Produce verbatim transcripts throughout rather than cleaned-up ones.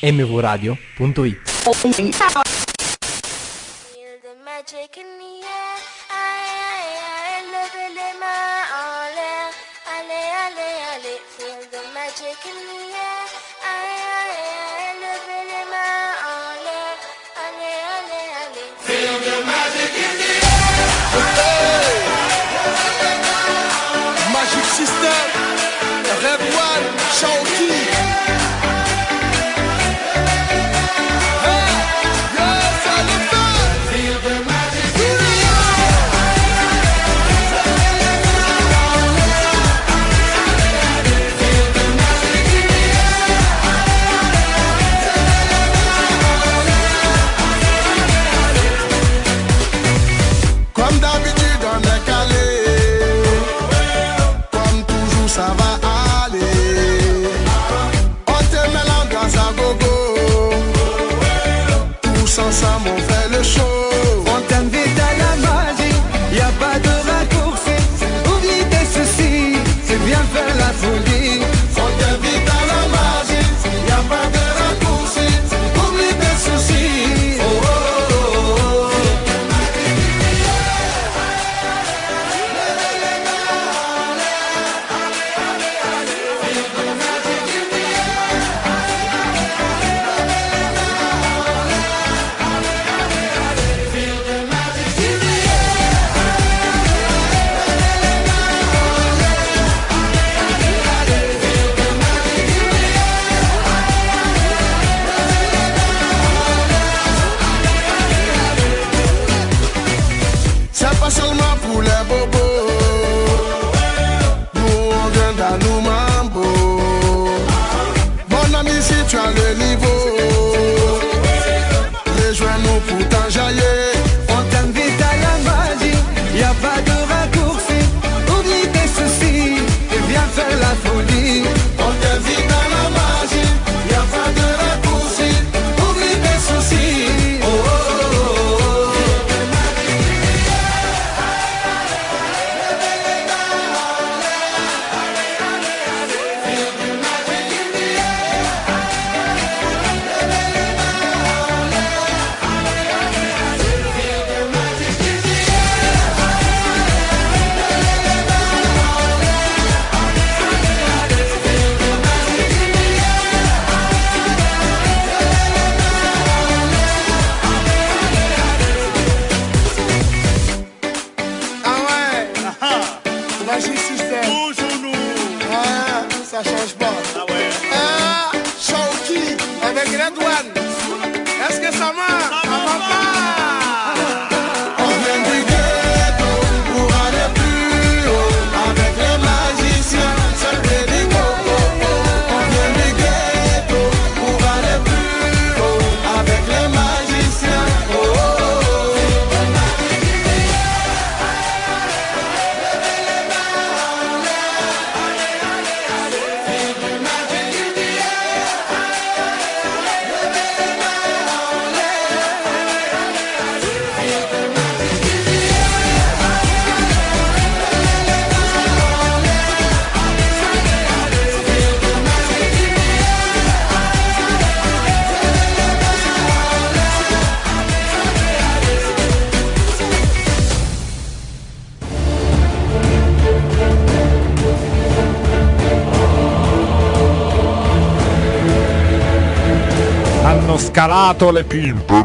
m v radio punto it. Magic System, Red One, Shaoki. Hey, yes, I love that. Feel the magic. Feel the magic in the air. Comme d'habitude, on est calé. Ça va aller. On te met l'ambiance à gogo. Tous ensemble on fait le show. On t'invite à la magie, y a pas de raccourci. Oublie tes soucis, c'est bien faire la folie. On t'invite à la magie, y a pas de raccourci. Oublie tes soucis. Oh oh oh oh. C'est pas seulement pour les bobos. Nous on vient dans nos mambo. Mon ami, si tu as le niveau, rejoins-nous pour t'enjailler. On t'invite à la magie, y a pas de raccourci. Oublie tes soucis, et viens faire la folie. On t'invite à la magie, y a pas de raccourci. Oublie tes soucis. Oh oh oh oh. Ah ouais. Magic System. Toujours nous. Ah, ça change pas. Ah ouais. Ah, Shaoki avec Red One. Est-ce que ça marche? Ça va pas. On vient du ghetto pour aller plus haut. Avec les magiciens, c'est le dégo. On vient du ghetto pour aller plus haut. Avec les magiciens. Oh, oh, oh. Hanno scalato le pimpe.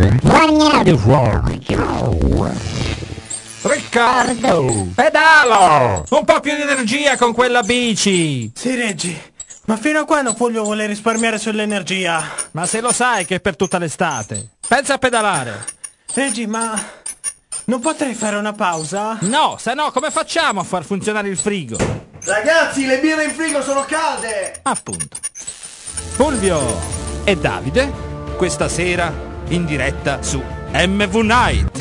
Riccardo, pedalo! Un po' più di energia con quella bici! Sì, Reggi, ma fino a quando Fulvio vuole risparmiare sull'energia? Ma se lo sai che è per tutta l'estate. Pensa a pedalare. Reggi, ma non potrei fare una pausa? No, se no come facciamo a far funzionare il frigo? Ragazzi, le birre in frigo sono calde! Appunto. Fulvio e Davide, questa sera in diretta su M V Night.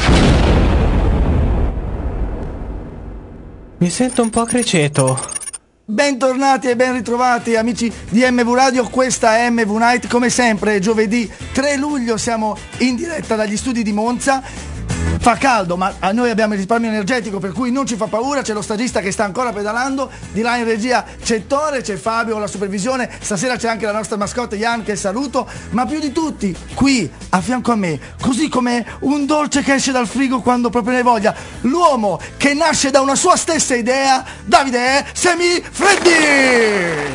Mi sento un po' criceto. Bentornati e ben ritrovati amici di M V Radio, questa è M V Night, come sempre giovedì tre luglio siamo in diretta dagli studi di Monza. Fa caldo, ma a noi abbiamo il risparmio energetico, per cui non ci fa paura. C'è lo stagista che sta ancora pedalando, di là in regia c'è Tore, c'è Fabio con la supervisione, stasera c'è anche la nostra mascotte Jan, che saluto, ma più di tutti qui a fianco a me, così come un dolce che esce dal frigo quando proprio ne hai voglia, l'uomo che nasce da una sua stessa idea, Davide Semifreddi.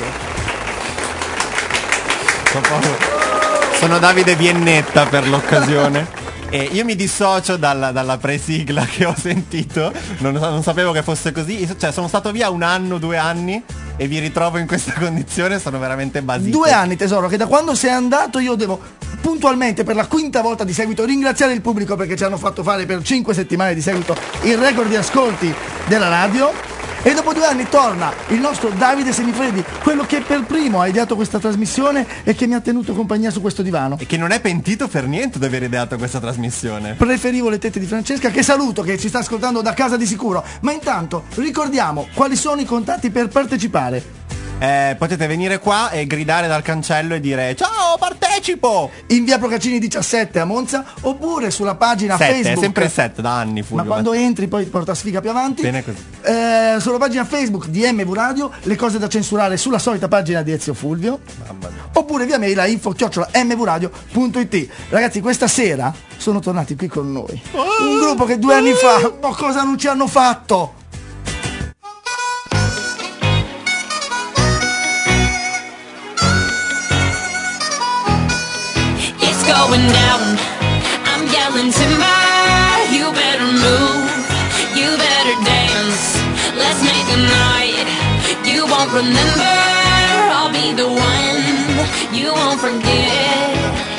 Sono Davide Viennetta per l'occasione. E io mi dissocio dalla, dalla pre-sigla che ho sentito, non, non sapevo che fosse così, cioè sono stato via un anno, due anni e vi ritrovo in questa condizione, sono veramente basito. Due anni tesoro, che da quando sei andato io devo puntualmente per la quinta volta di seguito ringraziare il pubblico perché ci hanno fatto fare per cinque settimane di seguito il record di ascolti della radio. E dopo due anni torna il nostro Davide Semifreddi, quello che per primo ha ideato questa trasmissione e che mi ha tenuto compagnia su questo divano. E che non è pentito per niente di aver ideato questa trasmissione. Preferivo le tette di Francesca, che saluto, che ci sta ascoltando da casa di sicuro. Ma intanto ricordiamo quali sono i contatti per partecipare. Eh, potete venire qua e gridare dal cancello e dire ciao, partecipo! In via Procaccini diciassette a Monza, oppure sulla pagina sette, Facebook. È sempre sette da anni, Fulvio. Ma quando entri poi ti porta sfiga più avanti. Bene così. Eh, sulla pagina Facebook di M V Radio, le cose da censurare sulla solita pagina di Ezio Fulvio. Mamma mia. Oppure via mail a info chiocciola m v radio punto i t. Ragazzi, questa sera sono tornati qui con noi un gruppo che due anni fa, ma cosa non ci hanno fatto? Going down, I'm yelling timber, you better move, you better dance, let's make a night, you won't remember, I'll be the one, you won't forget.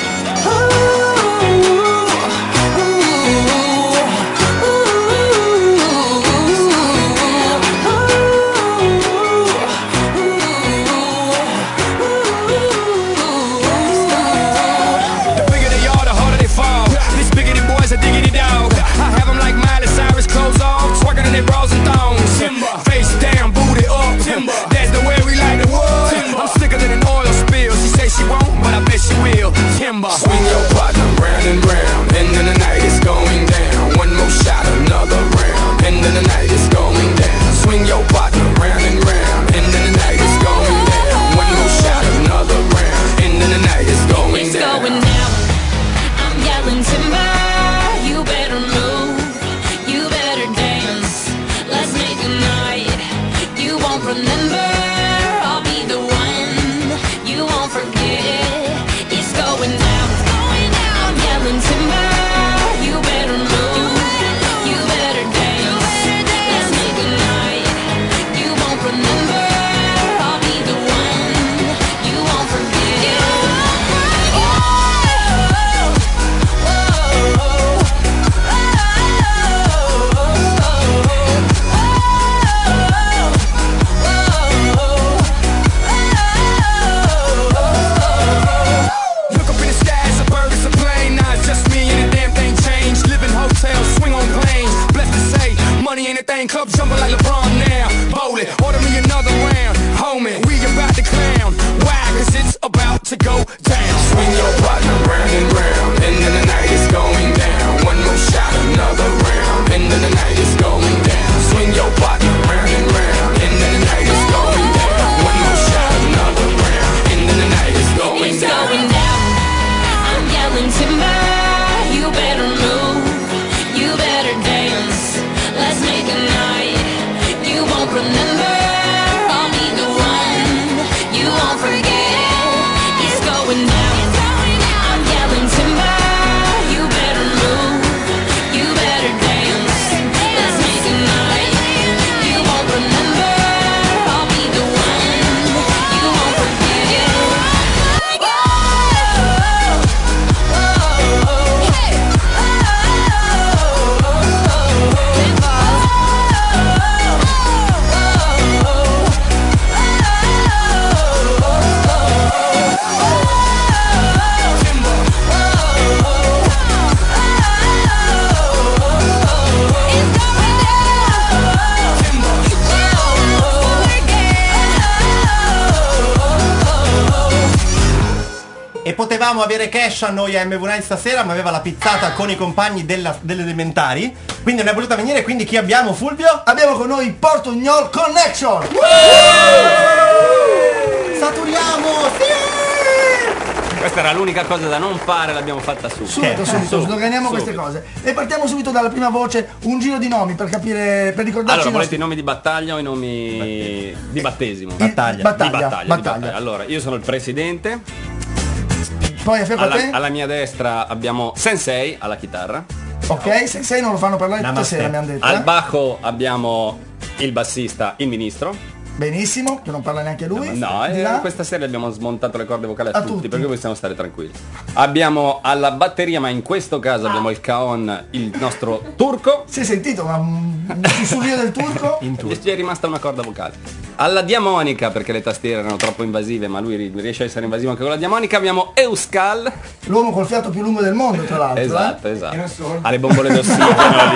They bras and thongs, Timber. Face down, booty up, Timber. That's the way we like the wood. I'm sicker than an oil spill. She say she won't, but I bet she will. Timber. Swing your partner round and round, and then the night is going down. One more shot, another round, and then the night is going down. Swing your partner round and round, and then the night is going down. One more shot, another round, and then the night is going it's down. Going down. I'm yelling timber, you better move, you better dance. Let's make a night, you won't remember, I'll be the one, you won't forget. It's going down, it's going down. I'm yelling timber, you better move, you better dance. Let's make a night, you won't remember, I'll be the one, you won't forget. e potevamo avere cash a noi a M V Night stasera, ma aveva la pizzata con i compagni della, delle elementari, quindi non è voluta venire. Quindi chi abbiamo, Fulvio? Abbiamo con noi Portugnol Connection. Saturiamo, sì! Questa era l'unica cosa da non fare, l'abbiamo fatta subito. Subito, subito, Su, sdoganiamo subito. queste cose. E partiamo subito dalla prima voce, un giro di nomi per capire, per ricordarci. Allora, i volete nostri- i nomi di battaglia o i nomi di battesimo? Battaglia. Di battaglia, Battaglia, di battaglia. battaglia. Allora, io sono il presidente. Poi a fianco a te? Alla, alla mia destra abbiamo Sensei alla chitarra. Ok, se sei non lo fanno parlare tutta Namaste. sera, mi hanno detto. Al eh. bajo abbiamo il bassista, il ministro. Benissimo, che non parla neanche lui. No, Di eh, là? questa sera abbiamo smontato le corde vocali a, A tutti, tutti. perché possiamo stare tranquilli. Abbiamo alla batteria, ma in questo caso abbiamo il Kaon, il nostro turco. Si è sentito, ma un un sussurro del turco? Gli è rimasta una corda vocale. Alla diamonica, perché le tastiere erano troppo invasive, ma lui ri- riesce a essere invasivo anche con la diamonica, abbiamo Euskal. L'uomo col fiato più lungo del mondo, tra l'altro. Esatto, eh? esatto. Ha le bombole d'ossigeno lì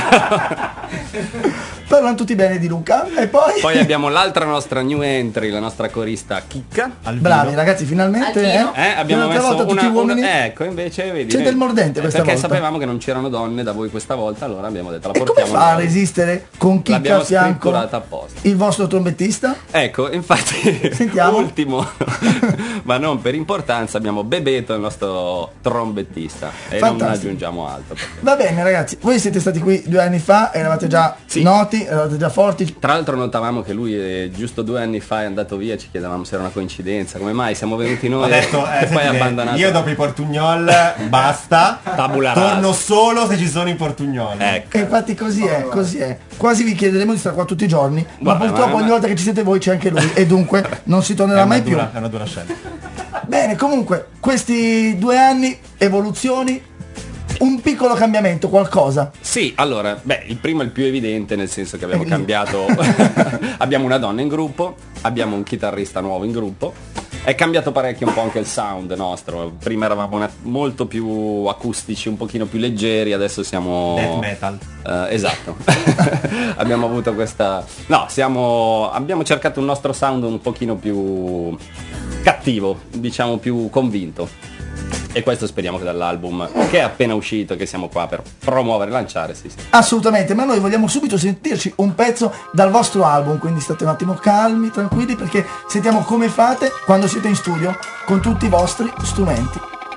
dietro. Parlano tutti bene di Luca. E poi... Poi abbiamo l'altra nostra new entry, la nostra corista Chicca. Bravi ragazzi, finalmente. Eh? Eh, abbiamo Un'altra messo volta tutti una, uomini. una- ecco, invece vedi. C'è vedi. del mordente Eh, questa perché volta. sapevamo che non c'erano donne da voi questa volta, allora abbiamo detto la E come portiamo fa a noi. resistere con Chicca L'abbiamo a fianco scritturata apposta. il vostro trombettista? Ecco, infatti, Sentiamo. ultimo, ma non per importanza, abbiamo Bebeto, il nostro trombettista, e non Fantastico. aggiungiamo altro. perché- Va bene ragazzi, voi siete stati qui due anni fa, eravate già Sì. noti, eravate già forti. Tra l'altro notavamo che lui eh, giusto due anni fa è andato via, ci chiedevamo se era una coincidenza, come mai siamo venuti noi Ho detto, eh, e poi sentite, abbandonato. io dopo i Portugnol basta, Tabula rasa. torno solo se ci sono i Portugnol. Ecco. E infatti così è, così è. Quasi vi chiederemo di stare qua tutti i giorni, ma Guarda, purtroppo ma- ogni volta che ci siete voi c'è anche lui e dunque non si È tornerà una, mai più. dura, è una dura scelta. Bene, comunque, questi due anni, evoluzioni, un piccolo cambiamento, qualcosa. Sì, allora, beh, il primo è il più evidente, nel senso che abbiamo Eh, cambiato, abbiamo una donna in gruppo, abbiamo un chitarrista nuovo in gruppo, è cambiato parecchio un po' anche il sound nostro, prima eravamo una- molto più acustici, un pochino più leggeri, adesso siamo... Death metal. Eh, esatto. Abbiamo avuto questa... No, siamo... abbiamo cercato un nostro sound un pochino più cattivo, diciamo più convinto. E questo speriamo che dall'album che è appena uscito, che siamo qua per promuovere e lanciare, sì, sì. Assolutamente, ma noi vogliamo subito sentirci un pezzo dal vostro album, quindi state un attimo calmi, tranquilli, perché sentiamo come fate quando siete in studio con tutti i vostri strumenti.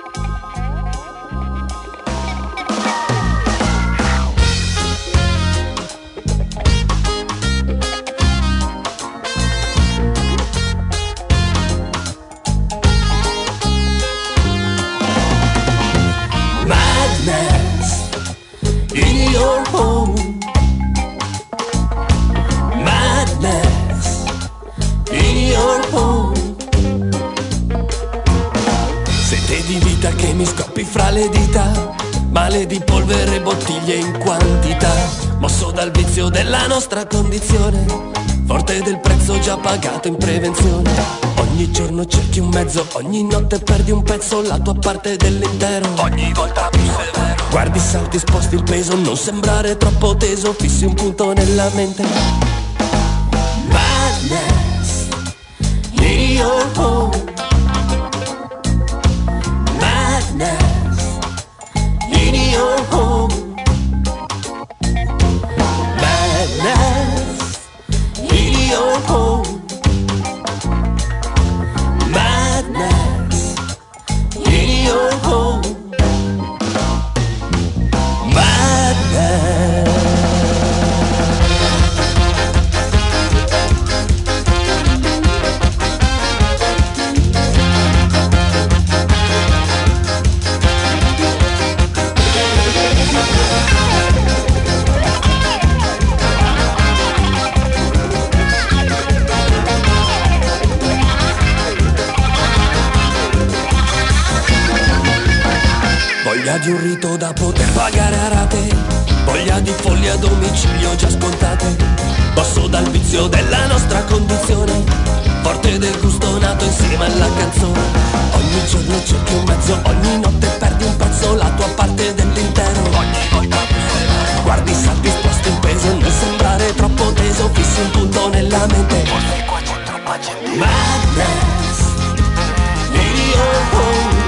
Madness in your home. Madness in your home. Sete di vita che mi scoppi fra le dita, male di polvere, bottiglie in quantità, mosso dal vizio della nostra condizione, forte del prezzo già pagato in prevenzione. Ogni giorno cerchi un mezzo, ogni notte perdi un pezzo, la tua parte dell'intero, ogni volta più severo. Guardi, salti, sposti il peso, non sembrare troppo teso, fissi un punto nella mente. Madness in your home. Madness in your home. Madness in your home. Madness in your home. Madness. Voglia di un rito da poter pagare a rate, voglia di folli a domicilio già scontate, passo dal vizio della nostra condizione, forte del gusto nato insieme alla canzone. Ogni giorno cerchi un mezzo, ogni notte perdi un pezzo, la tua parte dell'intero, ogni volta più severo. Guardi, salti, sposti il peso, non sembrare troppo teso, fissi un punto nella mente, forse qua c'è troppa gente. Madness in your home.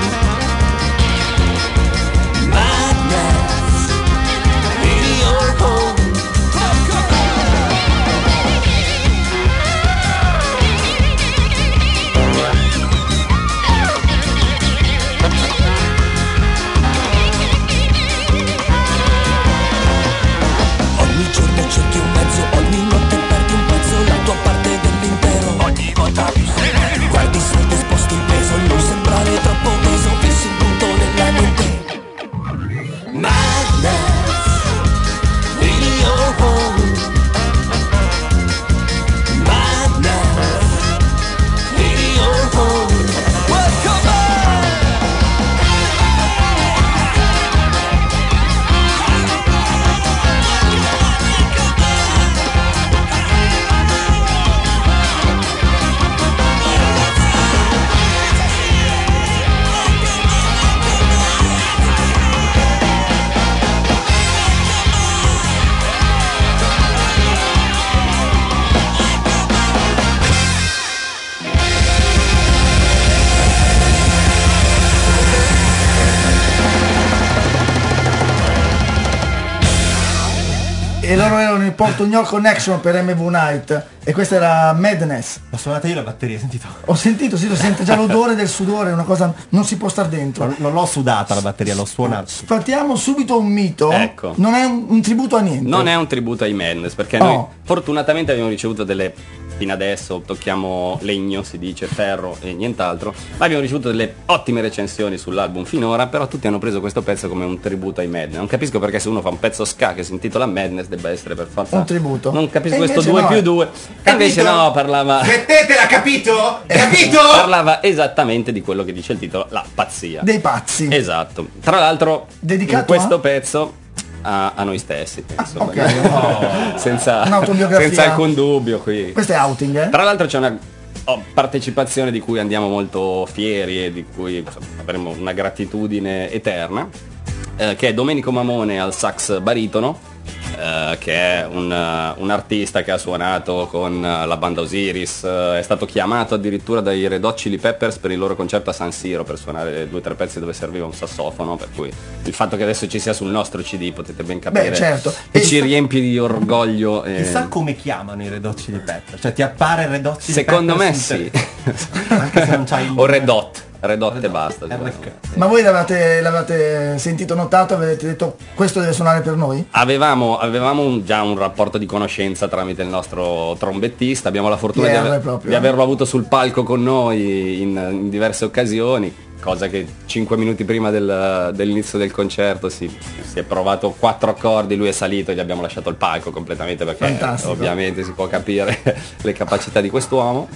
e loro erano il Portugnol Connection per M V Night e questa era Madness. L'ho suonata io la batteria, hai sentito? Ho sentito, sì, lo sente già l'odore del sudore, è una cosa, non si può star dentro. Non, non l'ho sudata la batteria, l'ho suonata. Sfatiamo subito un mito. Ecco. Non è un, un tributo a niente. Non è un tributo ai Madness, perché Oh. noi fortunatamente abbiamo ricevuto delle, fino adesso tocchiamo legno, si dice, ferro e nient'altro, ma abbiamo ricevuto delle ottime recensioni sull'album finora, però tutti hanno preso questo pezzo come un tributo ai Madness. Non capisco perché se uno fa un pezzo ska che si intitola Madness debba essere per forza un tributo. Non capisco E questo invece due no, più eh. due. E invece no, parlava Mettetela, capito? Capito? parlava esattamente di quello che dice il titolo, la pazzia. Dei pazzi. Esatto. Tra l'altro Dedicato in questo a? pezzo a, a noi stessi, penso. ok. senza, Un'autobiografia. senza alcun dubbio qui. Questo è outing, eh? Tra l'altro c'è una oh, partecipazione di cui andiamo molto fieri e di cui insomma, avremo una gratitudine eterna, eh, che è Domenico Mamone al sax baritono, eh, che è un, uh, un artista che ha suonato con uh, la banda Osiris, uh, è stato chiamato addirittura dai Red Hot Chili Peppers per il loro concerto a San Siro per suonare due o tre pezzi dove serviva un sassofono, per cui il fatto che adesso ci sia sul nostro C D potete ben capire Beh, certo. che E ci sta- riempie di orgoglio. e- Chissà come chiamano i Red Hot Chili Peppers. Cioè ti appare Red Hot Chili Secondo me Peppers in sì. te- Anche se non c'hai il O Red Hot, Red Hot e basta. R H. Ma voi l'avete, l'avete sentito, notato, avete detto questo deve suonare per noi? Avevamo, avevamo un- già un rapporto di conoscenza tramite il nostro trombettista, abbiamo la fortuna P R di, aver- proprio, di eh. averlo avuto sul palco con noi in, in diverse occasioni, cosa che cinque minuti prima del- dell'inizio del concerto si, si è provato quattro accordi, lui è salito e gli abbiamo lasciato il palco completamente perché Fantastico. ovviamente si può capire le capacità di quest'uomo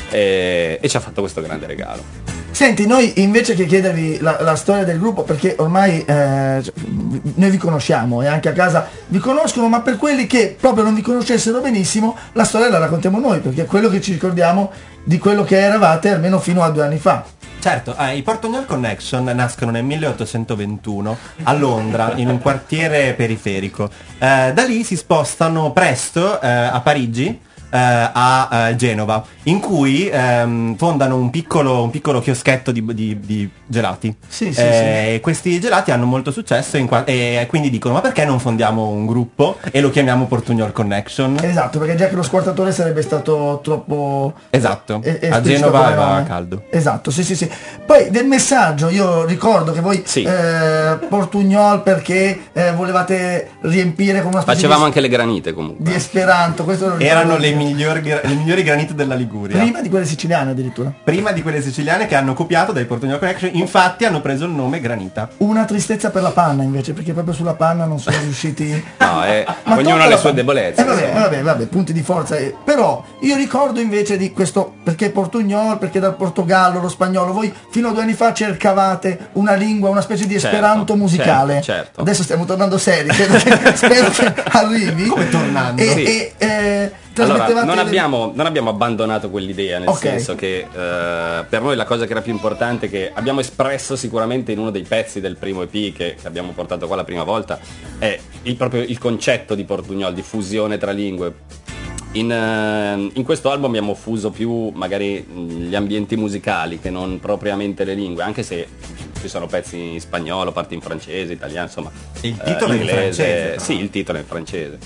e, e ci ha fatto questo grande regalo. Senti, noi invece che chiedervi la, la storia del gruppo, perché ormai eh, cioè, noi vi conosciamo e anche a casa vi conoscono, ma per quelli che proprio non vi conoscessero benissimo, la storia la raccontiamo noi, perché è quello che ci ricordiamo di quello che eravate almeno fino a due anni fa. Certo, eh, i Portugnol Connection nascono nel milleottocentoventuno a Londra, in un quartiere periferico. Eh, da lì si spostano presto eh, a Parigi, eh, a eh, Genova, in cui ehm, fondano un piccolo, un piccolo chioschetto di, di- di gelati. Sì, sì, Eh, e questi gelati hanno molto successo in qua- e quindi dicono ma perché non fondiamo un gruppo e lo chiamiamo Portugnol Connection? Esatto, perché già che lo squartatore sarebbe stato troppo... Esatto, e- a esplicito Genova come va nome. caldo. Esatto, sì, sì, sì. Poi del messaggio, io ricordo che voi Sì. eh, Portugnol perché eh, volevate riempire con una specie Facevamo di, anche le granite comunque. di Esperanto, questo lo ricordo Erano le io. migliori, gra- le migliori granite della Liguria. Prima di quelle siciliane addirittura. Prima di quelle siciliane che hanno copiato dai Portugnol Connection, infatti hanno preso il nome Granita. Una tristezza per la panna invece, perché proprio sulla panna non sono riusciti... No, eh, Ma ognuno tolta ha le la sue panna. debolezze. Eh, vabbè, insomma. vabbè, vabbè, punti di forza. eh. Però io ricordo invece di questo, perché Portugnol, perché dal Portogallo, lo spagnolo, voi fino a due anni fa cercavate una lingua, una specie di Certo, esperanto musicale. certo, certo. Adesso stiamo tornando seri, credo che- spero che arrivi. Come tornando? E, Sì. e, eh, Allora, trasmettevate non le- abbiamo, non abbiamo abbandonato quell'idea, nel Ok. senso che eh, per noi la cosa che era più importante, che abbiamo espresso sicuramente in uno dei pezzi del primo E P che, che abbiamo portato qua la prima volta, è il, proprio il concetto di Portugnol, di fusione tra lingue. In, eh, in questo album abbiamo fuso più magari mh, gli ambienti musicali che non propriamente le lingue, anche se ci sono pezzi in spagnolo, parti in francese, italiano, insomma. Il titolo è in inglese. francese, però. Sì, il titolo è in francese.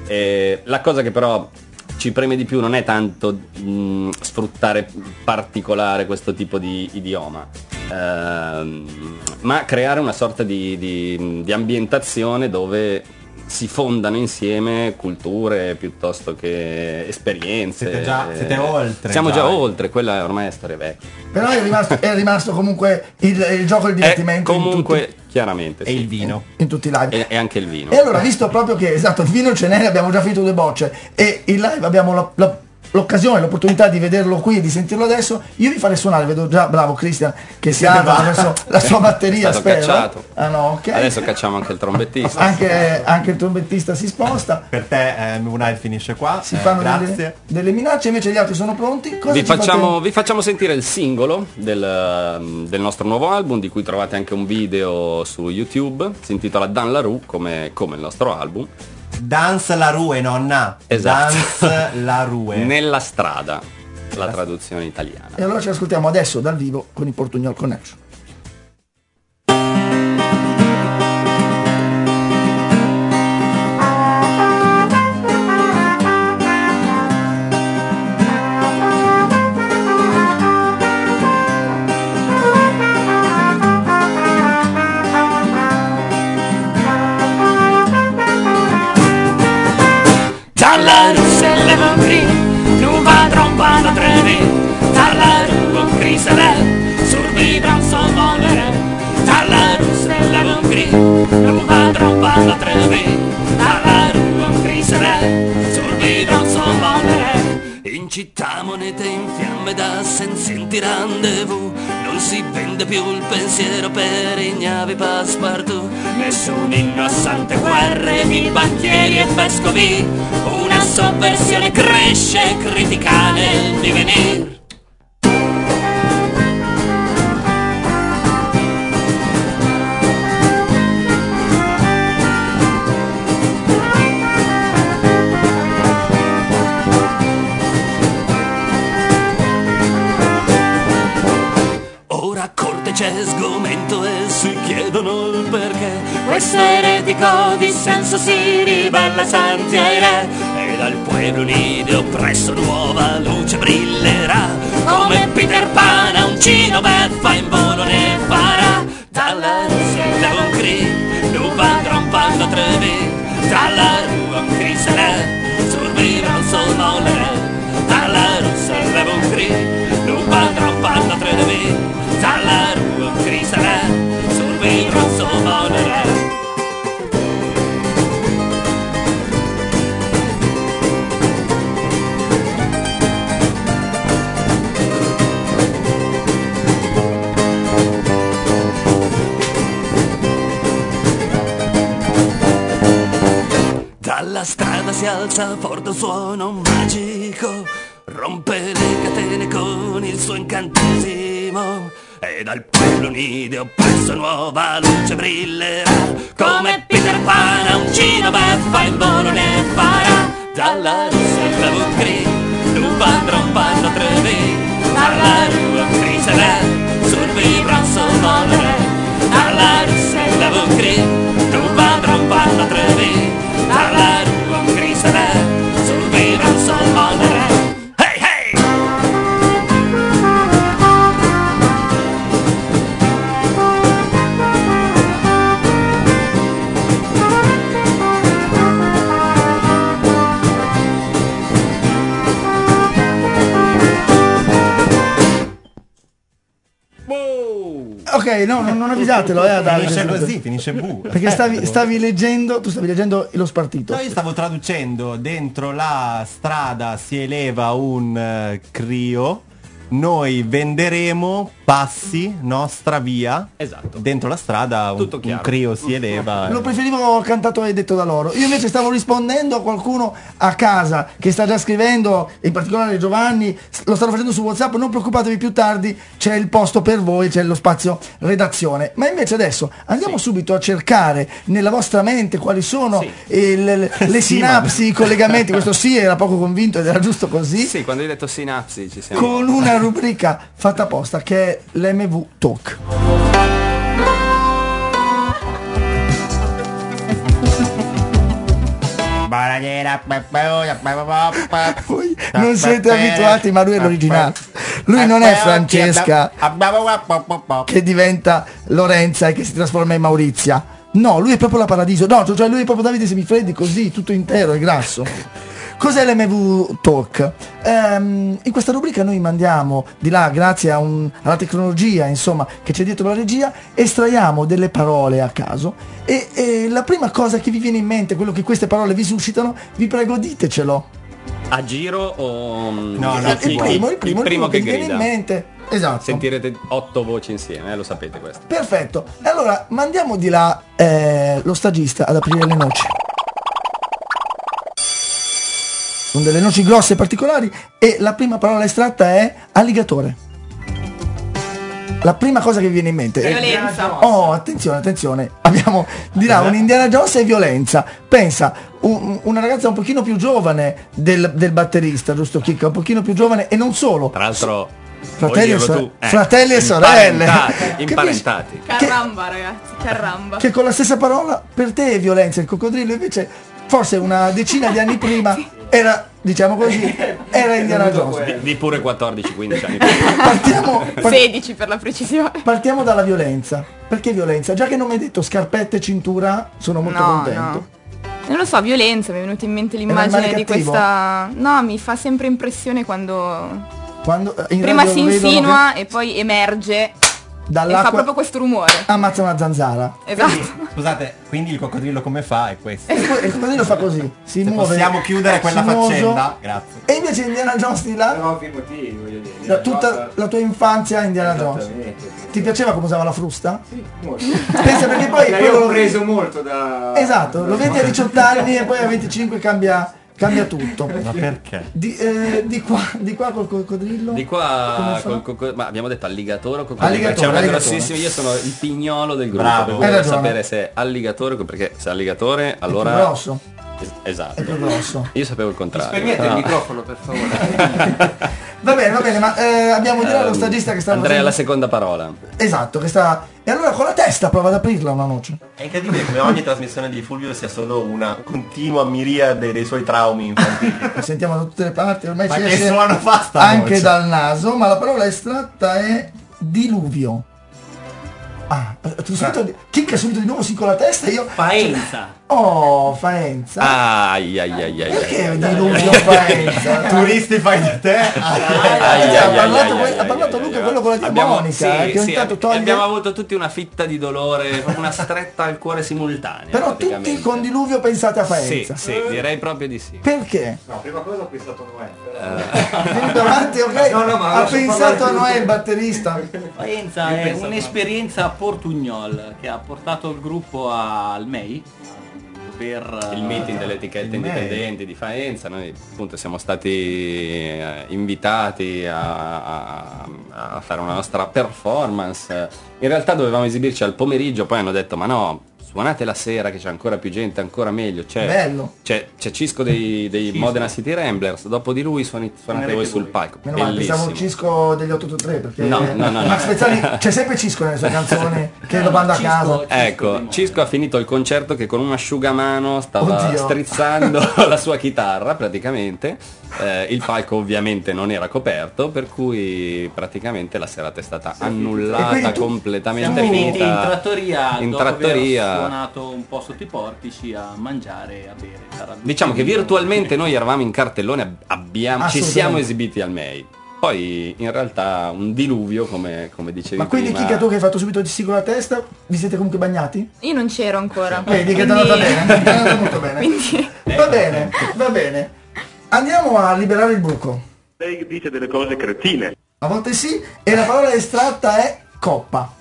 E la cosa che però ci preme di più non è tanto mh, sfruttare particolare questo tipo di idioma, ehm, ma creare una sorta di, di- di ambientazione dove si fondano insieme culture piuttosto che esperienze. Siete già- siete oltre, Siamo già. già oltre, quella ormai è storia vecchia. Però è rimasto, è rimasto comunque il, il gioco e il È divertimento in comunque, tutti- chiaramente. E sì. il vino. in tutti i live. E, e anche il vino. E allora, visto proprio che, esatto, il vino ce n'è, abbiamo già finito due bocce e in live abbiamo la- la- l'occasione, l'opportunità di vederlo qui e di sentirlo adesso, io vi farei suonare, vedo già, bravo Christian, che si alza verso la sua batteria, È stato spero. cacciato. Ah no, ok. Adesso cacciamo anche il trombettista. Anche, anche il trombettista si sposta, Per te eh, Moonlight finisce qua. si Eh, fanno grazie. delle, delle minacce, invece gli altri sono pronti. Cosa Vi ci fate? facciamo, vi facciamo sentire il singolo del, del nostro nuovo album, di cui trovate anche un video su YouTube, si intitola Dan La Rue, come, come il nostro album. Dance la rue, nonna. Esatto. Dance la rue. Nella strada, la traduzione italiana. E allora ci ascoltiamo adesso dal vivo con i Portugnol Connection. la moneta in fiamme da senzienti rendezvous. Non si vende più il pensiero per ignavi passepartout. Nessun inno a sante guerre di banchieri e vescovi. Una sovversione cresce, critica nel divenire. C'è sgomento e si chiedono il perché. Questo eretico dissenso si ribella santi ai re. E dal pueblo unido oppresso nuova luce brillerà. Come Peter Pan a uncino beffa in volo ne farà. Dalla Russia leva un cri, nous vendrons pas notre vie. Dalla rua un cri sarà, survivront seulement les rêves. Dalla Russia leva un cri, nous vendrons pas notre vie. Dalla rua un cri sarà, survivront seulement les rêves. Dalla strada si alza forte un suono magico, rompe le catene con il suo incantesimo. E dal pueblo unido oppresso nuova luce brillerà. Come Peter Pan a uncino beffa in volo ne farà. Dalla Russia leva un cri, nous vendrons pas notre vie. Dalla rua un cri sarà, survivront seulement les rêves. Dalla Russia leva un cri, nous vendrons pas notre vie. Dalla rua un cri sarà, survivront seulement les rêves. Ok, no, non, non avvisatelo, eh, ad Finisce così, finisce bu. Perché stavi, stavi leggendo, tu stavi leggendo lo spartito. No, io stavo traducendo. Dentro la strada si eleva un uh, crio. Noi venderemo passi nostra via. Esatto. Dentro la strada un, un crio si eleva. Lo preferivo cantato e detto da loro. Io invece stavo rispondendo a qualcuno a casa che sta già scrivendo, in particolare Giovanni, lo stanno facendo su WhatsApp. Non preoccupatevi, più tardi c'è il posto per voi, c'è lo spazio redazione. Ma invece adesso andiamo sì. subito a cercare nella vostra mente quali sono sì. il, le sì, sinapsi, i collegamenti. Questo sì era poco convinto ed era giusto così. Sì, quando hai detto sinapsi ci siamo. Con una rubrica fatta apposta che è l'M V Talk. Voi non siete abituati, ma lui è l'originale. Lui non è Francesca che diventa Lorenza e che si trasforma in Maurizia. No, lui è proprio la Paradiso. No, cioè lui è proprio Davide Semifreddi, così, tutto intero e grasso. Cos'è l'M V Talk? Um, in questa rubrica noi mandiamo di là, grazie a un, alla tecnologia insomma che c'è dietro la regia, estraiamo delle parole a caso e, e la prima cosa che vi viene in mente, quello che queste parole vi suscitano, vi prego ditecelo. A giro o... No, no, il, il, primo, il, primo, il primo che, che vi viene in mente. Esatto. Sentirete otto voci insieme, eh, lo sapete questo. Perfetto. Allora mandiamo di là eh, lo stagista ad aprire le noci. Sono delle noci grosse e particolari e la prima parola estratta è alligatore. La prima cosa che vi viene in mente è violenza. Oh, attenzione, attenzione. Abbiamo di là un Indiana Jones e violenza. Pensa, un, una ragazza un pochino più giovane del, del batterista, giusto Chicca? Un pochino più giovane e non solo. Tra l'altro fratelli, e, so- tu, eh, fratelli e sorelle. Imparentati. imparentati. Caramba, ragazzi, caramba. Che con la stessa parola per te è violenza, il coccodrillo invece forse una decina di anni prima era, diciamo così, era Indiana Jones. Di, di pure quattordici quindici anni. Partiamo, part- sedici per la precisione. Partiamo dalla violenza. Perché violenza? Già che non mi hai detto scarpette e cintura, sono molto no, contento. No. Non lo so, violenza, mi è venuta in mente l'immagine di questa... No, mi fa sempre impressione quando... quando in prima si insinua che... e poi emerge dall'acqua. E fa proprio questo rumore. Ammazza una zanzara. Esatto. Scusate, quindi il coccodrillo come fa? È questo. Il coccodrillo fa così, si Se muove. possiamo chiudere quella sinuoso. faccenda, grazie. E invece Indiana Jones di là? No, per motivi, voglio dire. La, tutta la tua infanzia Indiana Jones. Ti piaceva come usava la frusta? Sì, molto. Pensa perché poi Io quello ho lo- preso molto da... Esatto, lo vedi a diciotto anni e poi a venticinque cambia, cambia tutto. Ma perché? Di, eh, di qua, di qua col coccodrillo? Di Come qua fa? col cocco- ma abbiamo detto alligatore o coccodrillo? Alligatore, C'è una alligatore. grossissima, io sono il pignolo del gruppo, Bravo. per cui Hai devo ragione. sapere se è alligatore, perché se è alligatore È allora più grosso. Es- esatto. È più grosso. Io sapevo il contrario. Spegnete il No. microfono, per favore. Va bene, va bene, ma eh, abbiamo di là lo Ehm, stagista che sta Andrea facendo- la seconda parola. Esatto, che sta. E allora con la testa prova ad aprirla una noce. È incredibile come ogni trasmissione di Fulvio sia solo una continua miriade dei suoi traumi infantili. Lo sentiamo da tutte le parti, ormai Ma ci che esce suono fa sta anche voce? dal naso, ma la parola estratta è diluvio. Ah, tu subito di- chicca subito di nuovo sì con la testa e io. Faenza. Oh, Faenza. Ai ai ai ai. Perché è diluvio Faenza? Turisti fai da te? Ai, Ha ai, ai, parlato, ai, que- ai, ha parlato ai, Luca ai, quello con la abbiamo, diamonica, sì, eh, che ogni sì, tanto ab- toglie. abbiamo avuto tutti una fitta di dolore, proprio una stretta al cuore simultanea. Però praticamente. tutti con diluvio pensate a Sì, Faenza. sì, direi proprio di sì. Perché? No, prima cosa ho pensato Noè. Vieni davanti, ok? No, no, ma ha lascio pensato a parlare Noè tu. il batterista. Faenza Io è penso a un'esperienza a Portugnol che ha portato il gruppo al M E I per Il meeting delle etichette il indipendenti di Faenza, noi appunto siamo stati eh, invitati a, a- a fare una nostra performance. In realtà dovevamo esibirci al pomeriggio, poi hanno detto ma no, suonate la sera che c'è ancora più gente, ancora meglio. C'è, Bello. c'è, c'è Cisco dei, dei Modena City Ramblers, dopo di lui suoni- suonate voi sul palco. Meno male, pensavo Bellissimo. Cisco degli otto otto tre perché No, no, no, no. Max Pezzali c'è sempre Cisco nelle sue canzoni che lo manda a casa. Ecco, Cisco ha finito il concerto che con un asciugamano stava Oddio. strizzando la sua chitarra praticamente. Eh, il palco ovviamente non era coperto, per cui praticamente la serata è stata E annullata quindi tu- completamente. siamo finiti finita in trattoria in dopo aver trattoria. suonato un po' sotto i portici a mangiare e a bere. Sarà Diciamo che virtualmente noi eravamo in cartellone, ab- abbiamo, ci Assolutamente. siamo esibiti al M E I. Poi in realtà un diluvio, come, come dicevi Ma quindi prima. Chica, tu che hai fatto subito di sì con la testa, vi siete comunque bagnati? Io non c'ero ancora. Vedi che è quindi- andata bene, è andata molto bene. Quindi- Va bene, va bene. Andiamo a liberare il buco. Lei dice delle cose cretine. A volte sì, e la parola estratta è coppa.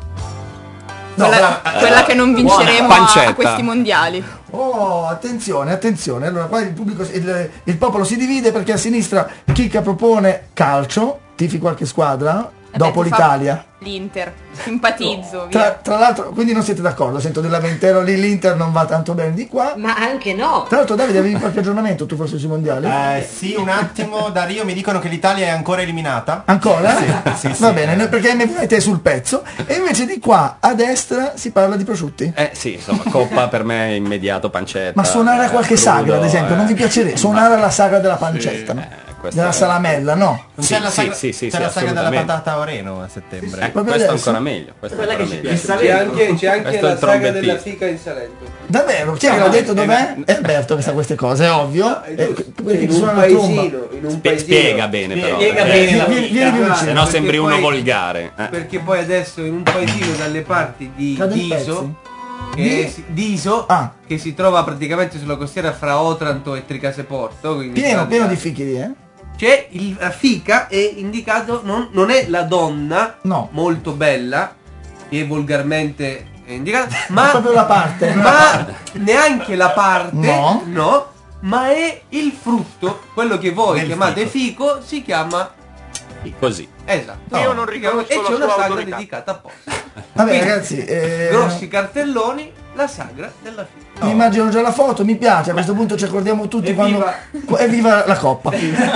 No, quella, brava. quella che non vinceremo Buona. a, Pancetta. a questi mondiali. Oh, attenzione, attenzione. Allora, qua il pubblico, il, il popolo si divide perché a sinistra Chicca propone calcio, tifi qualche squadra, dopo Vabbè, ti fa l'Italia. L'Inter. Simpatizzo. Tra, via. tra l'altro, quindi non siete d'accordo, sento del lamentelo lì, l'Inter non va tanto bene di qua. Ma anche no. Tra l'altro Davide, avevi qualche aggiornamento tu forse sui mondiali? Eh, sì, un attimo, da Rio mi dicono che l'Italia è ancora eliminata. Ancora? Sì, sì, sì. Va bene, noi- perché M V N è sul pezzo. E invece di qua a destra si parla di prosciutti. Eh sì, insomma, coppa per me è immediato, pancetta. Ma suonare a qualche eh, sagra, crudo, ad esempio, eh. non vi piacerebbe? Suonare alla sagra della pancetta, no? Eh, questo Della è- salamella, no? Non Sì, c'è la sì, sagra, sì, sì, c'è sì, la sagra della assolutamente. patata a Oreno a settembre. Eh, Proprio questo è adesso? ancora meglio. Questo è Quella ancora che ci meglio. piace. C'è anche, c'è anche Questo è la il saga della trombettista. fica in Salento. Davvero? Chi è che l'ha detto? Dov'è? È Alberto che sa queste cose, è ovvio. È Eh, giusto. quelli che In suonano un la tromba. paesino, in un Spie- paesino. spiega bene però. Spiega perché- bene la Vieni- vieni più fica. vicino. Se no sembri Perché uno poi- volgare. eh. Perché poi adesso in un paesino dalle parti di Cade in Diso, pezzi. che si, Diso Ah. che si trova praticamente sulla costiera fra Otranto e Tricaseporto, quindi Pieno, tra- pieno di fichi lì, eh? c'è il, la fica è indicato, non, non è la donna No. molto bella che è volgarmente è indicata, È ma, proprio la parte. ma neanche la parte, No. no, ma è il frutto, quello che voi Del chiamate fico. fico si chiama Così. esatto. Io non riconosco e la c'è una sua sagra autorità. dedicata apposta. Vabbè Quindi, ragazzi, eh, grossi cartelloni, la sagra della fica. mi immagino già la foto, mi piace, a questo punto ci accordiamo tutti quando... Evviva la coppa!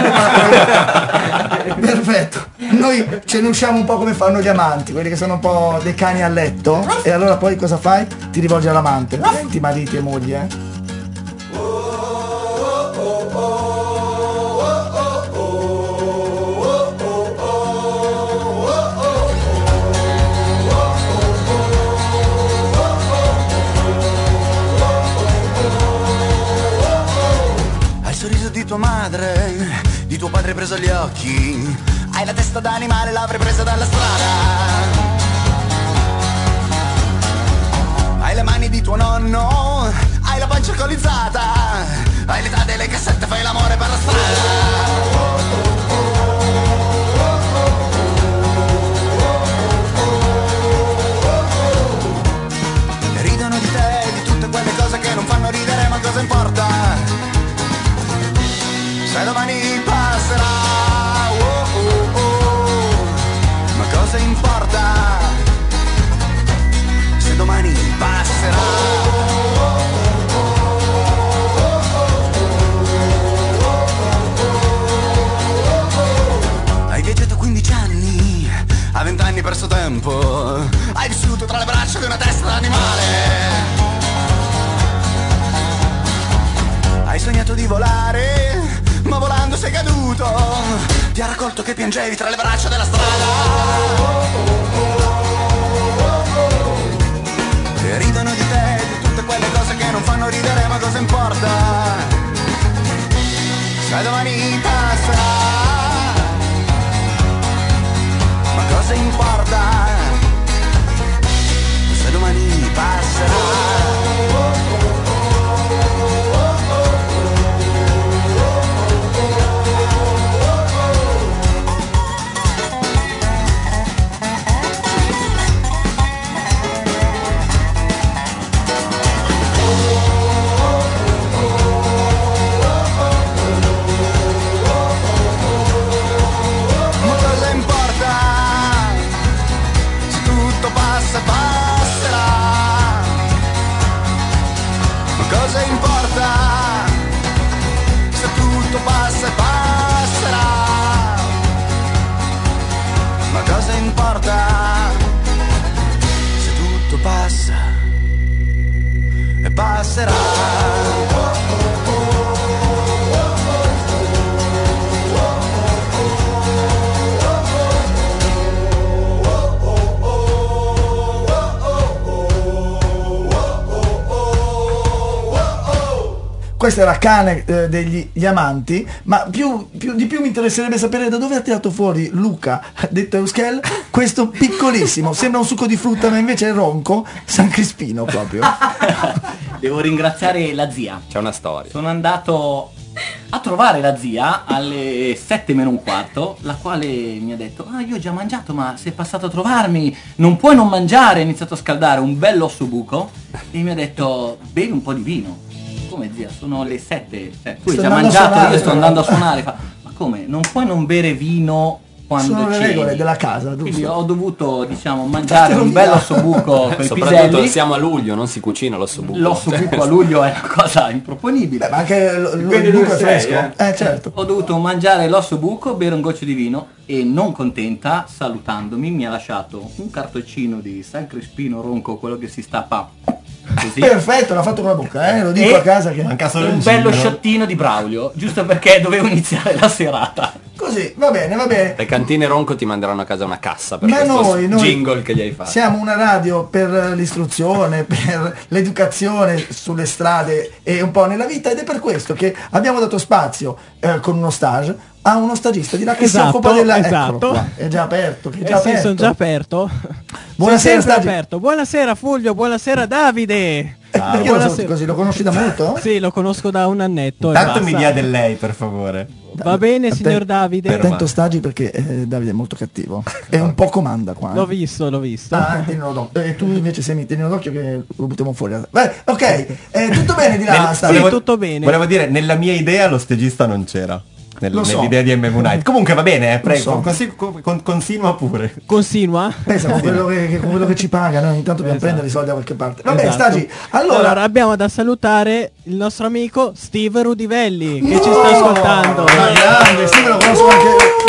Perfetto, noi ce ne usciamo un po' come fanno gli amanti, quelli che sono un po' dei cani a letto, e allora poi cosa fai? Ti rivolgi all'amante, senti mariti e mogli, eh? Hai il sorriso di tua madre, di tuo padre preso agli occhi. Hai la testa d'animale, l'avrei presa dalla strada. Hai le mani di tuo nonno, hai la pancia alcolizzata, hai l'età delle cassette, fai l'amore per la strada. Ridono di te, di tutte quelle cose che non fanno ridere, ma cosa importa? Se domani passerà, oh, oh, oh, ma cosa importa? Se domani passerà. Hai viaggiato quindici anni, a venti anni perso tempo, hai vissuto tra le braccia di una testa d'animale. Hai sognato di volare, ma volando sei caduto, ti ha raccolto che piangevi tra le braccia della strada. E ridono di te, di tutte quelle cose che non fanno ridere, ma cosa importa? Se domani passerà, ma cosa importa? Se domani passerà. Cosa importa se tutto passa e passerà? Ma cosa importa se tutto passa e passerà? Questa era Cane eh, degli gli Amanti, ma più, più di più mi interesserebbe sapere da dove ha tirato fuori Luca, detto Euschel, questo piccolissimo, sembra un succo di frutta ma invece è ronco, San Crispino proprio. Devo ringraziare la zia. C'è una storia. Sono andato a trovare la zia alle sette meno un quarto, la quale mi ha detto: ah, io ho già mangiato, ma sei passato a trovarmi, non puoi non mangiare. Ha iniziato a scaldare un bel ossobuco e mi ha detto: bevi un po' di vino. Come zia, sono le sette, cioè, tu hai Sto già andando a mangiato, suonare, io sto però. andando a suonare. Fa, ma come? Non puoi non bere vino quando Sono le ceni? regole della casa, Quindi giusto? ho dovuto, diciamo, mangiare un bel ossobuco con i Soprattutto piselli. siamo a luglio, non si cucina l'ossobuco. L'ossobuco a luglio è una cosa improponibile. Beh, ma anche l- l- Dipende il buco dove è sei, fresco. Eh, certo. Ho dovuto mangiare l'ossobuco, bere un goccio di vino e, non contenta, salutandomi, mi ha lasciato un cartoncino di San Crispino ronco, quello che si stappa così. Perfetto, l'ha fatto con la bocca, eh? Lo dico E a casa che manca solo un il bello giro. sciottino di Braulio, giusto perché dovevo iniziare la serata. Così, va bene, va bene. Le cantine Ronco ti manderanno a casa una cassa per Ma questo noi- noi jingle che gli hai fatto. Siamo una radio per l'istruzione, per l'educazione sulle strade e un po' nella vita, ed è per questo che abbiamo dato spazio eh, con uno stage a uno stagista di là che Esatto, si occupa della... esatto. Eccolo qua, è già aperto, che è Eh già sì, aperto. sono già aperto. Buonasera, Sono sempre Stagi. aperto. Buonasera Fulvio, buonasera Davide. Perché lo Buonasera. saluti così? Lo conosci da molto? Sì, lo conosco da un annetto. e Tanto mi basta. dia del lei, per favore. Va bene, signor Atten- Davide. Attento Stagi perché eh, Davide è molto cattivo. È un po' comanda qua. eh. L'ho visto, l'ho visto. Ah, tienilo d'occhio. E tu invece sei tienilo d'occhio che lo buttiamo fuori. Vai, ok, eh, tutto bene di là, Nel- Stagi? Sì, tutto bene. Volevo dire, nella mia idea lo stagista non c'era. Nel- Lo so. Nell'idea di M V Night. Comunque va bene, eh, prego, so. consi- con- con- continua pure. Continua. Pensa con quello che, che- con quello che ci paga, noi ogni tanto dobbiamo prendere i soldi da qualche parte. Vabbè, Esatto. Stagi, allora, Allora, abbiamo da salutare il nostro amico Steve Rudivelli che ci sta ascoltando. ma grande, sì, me lo conosco anche.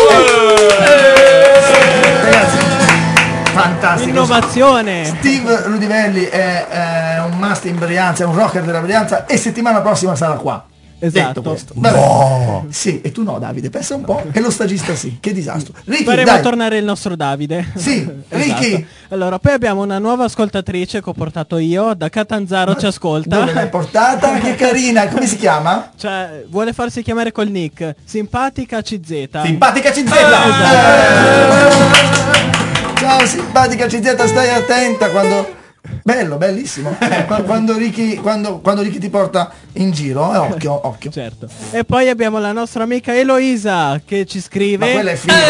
Ragazzi, fantastico. Innovazione. Steve Rudivelli è, è un must in Brianza, è un rocker della Brianza e settimana prossima sarà qua. Esatto. Detto questo. Vabbè. Sì, e tu no, Davide, pensa un po'. E lo stagista sì, che disastro. Ricky, Faremo dai. tornare il nostro Davide. Sì, Ricky. Esatto. Allora, poi abbiamo una nuova ascoltatrice che ho portato io, da Catanzaro ci ascolta. Dove l'hai portata? Che carina, come si chiama? Cioè, vuole farsi chiamare col nick Simpatica C Z. Simpatica C Z! Ciao simpatica C Z, stai attenta quando... Bello, bellissimo. Qu- quando, Ricky, quando, quando Ricky ti porta in giro, eh, occhio, occhio. Certo. E poi abbiamo la nostra amica Eloisa che ci scrive. Ma quella è Phil.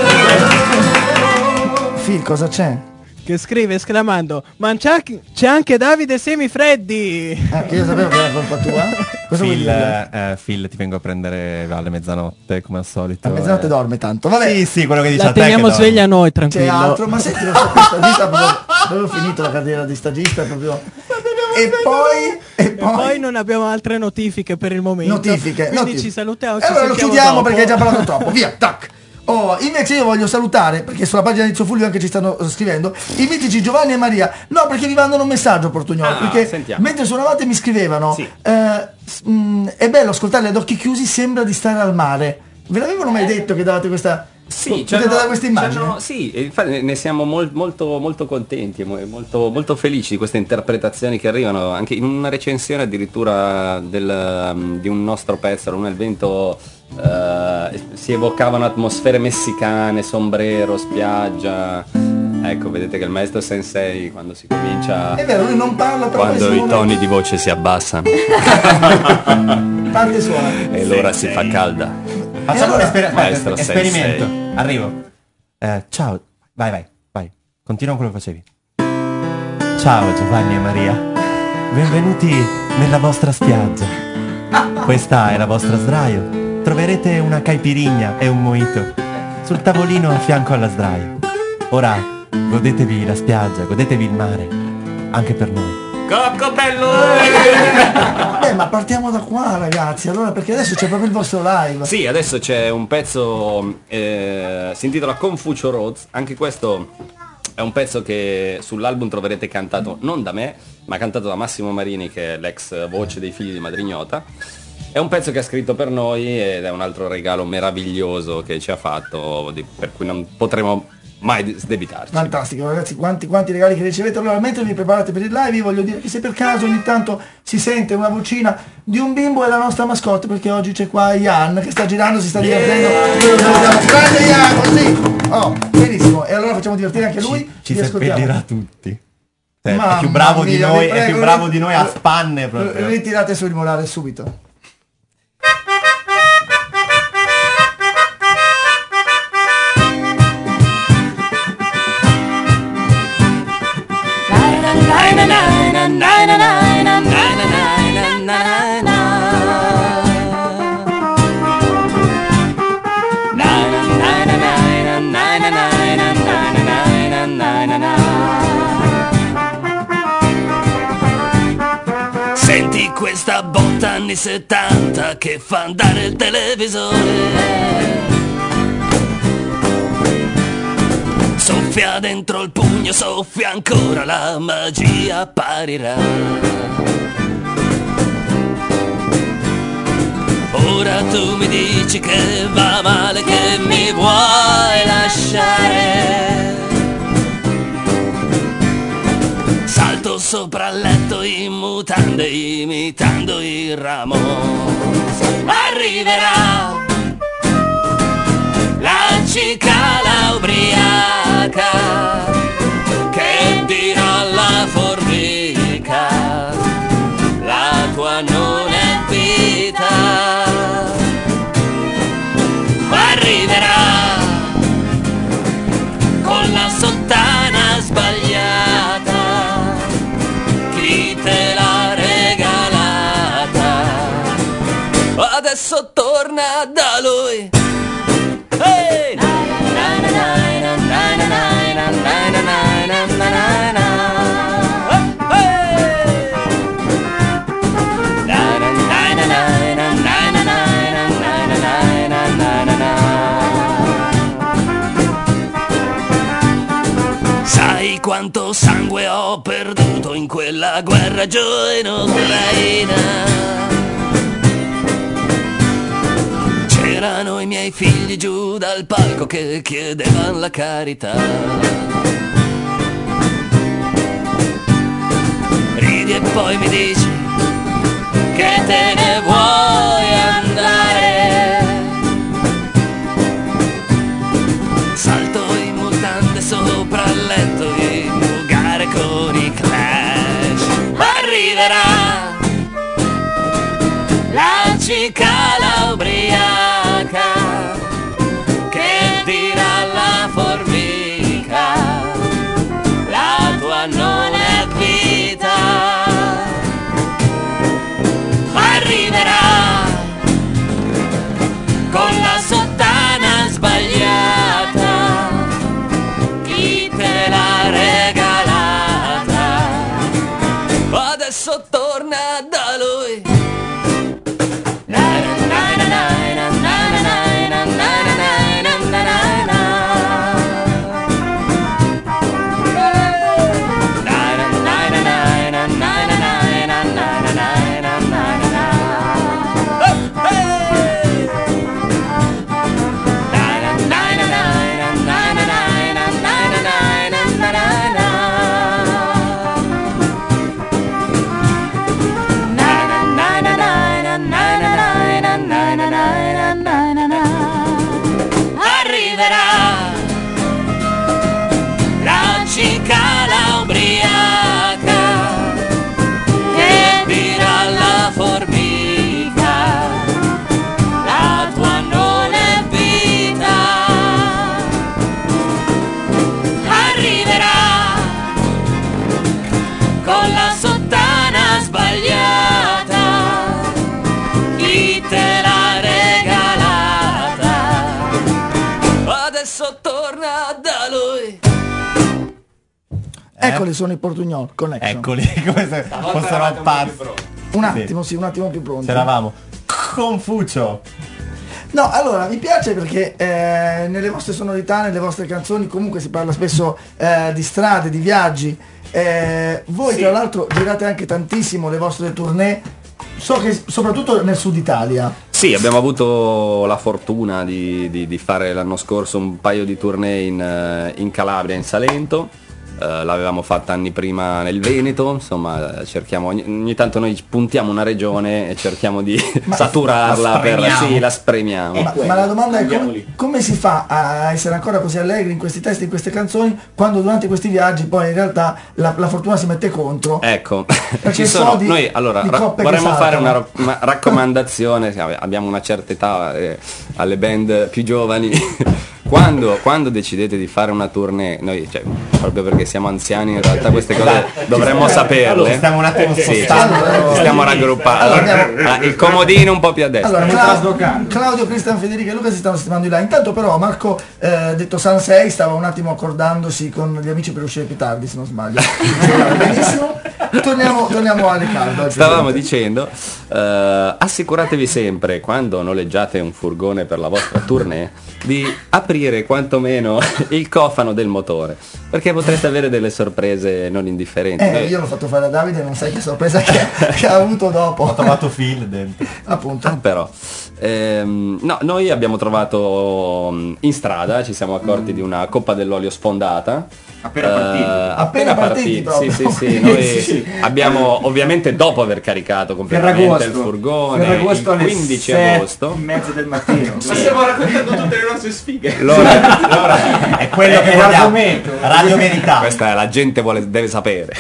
Phil, cosa c'è? Che scrive esclamando: ma c'è, c'è anche Davide Semifreddi. Eh, che io sapevo che era colpa tua. Cosa vuoi Phil, dire? eh, Phil, ti vengo a prendere alle mezzanotte come al solito. A mezzanotte eh. dorme tanto. Vabbè. Sì, sì, quello che dice La a te. teniamo che sveglia dorme. noi, tranquillo. C'è altro, ma senti, lo stagista proprio, proprio finito la carriera di stagista proprio. E poi, e E poi, poi non abbiamo altre notifiche per il momento. Notifiche. Quindi notifiche. ci salutiamo. E Ci allora lo sentiamo chiudiamo dopo. perché hai già parlato troppo. Via, tac. Oh, invece io voglio salutare, perché sulla pagina di Zio Fulvio anche ci stanno scrivendo, i mitici Giovanni e Maria. No, perché vi mandano un messaggio, Portugnolo. Ah, perché sentiamo. mentre suonavate mi scrivevano, Sì. eh, s- mh, è bello ascoltarli ad occhi chiusi, sembra di stare al mare. Ve l'avevano mai detto che davate questa... Sì, potete dare questa immagine? c'hanno- sì, e infatti ne siamo mol- molto, molto contenti e mo- molto, molto felici di queste interpretazioni che arrivano. Anche in una recensione addirittura del, um, di un nostro pezzo, non è il vento, eh, si evocavano atmosfere messicane, sombrero, spiaggia. Ecco, vedete che il maestro Sensei quando si comincia, È vero, lui non parla, però quando poi i si toni di voce si abbassano parte suona. e l'ora si fa calda. Facciamo allora, un esper- maestro aspetta, esperimento. Sensei. Arrivo. Eh, ciao. Vai, vai, vai. Continua quello che facevi. Ciao Giovanni e Maria. Benvenuti nella vostra spiaggia. Questa è la vostra sdraio. Troverete una caipirigna e un mojito sul tavolino a fianco alla sdraio. Ora godetevi la spiaggia, godetevi il mare. Anche per noi. Coccobello! Beh, ma partiamo da qua, ragazzi. Allora, perché adesso c'è proprio il vostro live. Sì, adesso c'è un pezzo, eh, si intitola Confucio Roads, anche questo è un pezzo che sull'album troverete cantato non da me, ma cantato da Massimo Marini, che è l'ex voce dei Figli di Madrignota. È un pezzo che ha scritto per noi ed è un altro regalo meraviglioso che ci ha fatto, di- per cui non potremo mai sdebitarci. Fantastico, ragazzi, quanti, quanti regali che ricevete. Allora, mentre vi preparate per il live, vi voglio dire che se per caso ogni tanto si sente una vocina di un bimbo è la nostra mascotte, perché oggi c'è qua Ian che sta girando, si sta divertendo. Noi lo salutiamo. Grande Ian, così. Oh, benissimo. E allora facciamo divertire anche lui. Ci Vi ascoltiamo. seppellirà tutti. Cioè, è Mamma più bravo di mia, noi, vi è prego, più bravo ri- di noi a spanne proprio. Ritirate sul morale subito. Senti questa botta anni settanta che fa andare il televisore. Soffia dentro il pugno, soffia ancora, la magia apparirà. Ora tu mi dici che va male, che mi vuoi lasciare. Salto sopra il letto in mutande imitando il ramo. Arriverà la cicala ubriaca che dirà alla formica la tua non è vita. Arriverà con la sottana sbagliata, chi te l'ha regalata? Adesso torna da lui. Hey! Sai quanto sangue ho perduto in quella guerra giù in Ucraina? C'erano i miei figli giù dal palco che chiedevano la carità. Ridi e poi mi dici che te ne vuoi andare. Salto in mutande sopra il letto in mugare con i clan. adesso torna da lui. Eccoli sono i Portugnol Connection. Eccoli, come se fossero pazzi. Un attimo, sì. sì, un attimo più pronti. C'eravamo. Confucio. No, allora mi piace perché eh, nelle vostre sonorità, nelle vostre canzoni comunque si parla spesso eh, di strade, di viaggi. Eh, voi sì. tra l'altro girate anche tantissimo le vostre tournée, so che soprattutto nel sud Italia. Sì, abbiamo avuto la fortuna di, di, di fare l'anno scorso un paio di tournée in, in Calabria e in Salento. Uh, l'avevamo fatta anni prima nel Veneto, insomma cerchiamo ogni, ogni tanto noi puntiamo una regione e cerchiamo di ma saturarla la per sì, la spremiamo. Ma, ma la domanda è com- come si fa a essere ancora così allegri in questi testi, in queste canzoni, quando durante questi viaggi poi in realtà la, la fortuna si mette contro? Ecco, ci sono so di, noi allora ra- vorremmo fare una, ro- una raccomandazione, abbiamo una certa età eh, alle band più giovani. Quando, quando decidete di fare una tournée, noi cioè, proprio perché siamo anziani in realtà queste cose dovremmo saperle. Allora, stiamo un attimo sì, stiamo, stiamo raggruppando. Allora, il comodino un po' più a destra. Allora, Claudio, Claudio, Cristian, Federica e Luca si stanno sistemando di là. Intanto però Marco, eh, detto San sei, stava un attimo accordandosi con gli amici per uscire più tardi, se non sbaglio. Benissimo. Torniamo, torniamo alle calde. Stavamo dicendo, eh, assicuratevi sempre quando noleggiate un furgone per la vostra tournée di aprire quantomeno il cofano del motore, perché potrete avere delle sorprese non indifferenti. Eh, io l'ho fatto fare a Davide, non sai che sorpresa che, che ha avuto dopo. Ho trovato Phil dentro. Appunto. Ah, però. Ehm, no, noi abbiamo trovato in strada, ci siamo accorti mm. di una coppa dell'olio sfondata. Appena partiti. Uh, appena, appena partiti, partiti sì, sì, sì. Noi sì, sì. abbiamo ovviamente dopo aver caricato completamente il furgone il quindici agosto in mezzo del mattino. Ma stiamo raccontando tutte le nostre sfighe. Allora, allora, è quello che l'argomento. Radio Verità. Questa è, la gente vuole, deve sapere.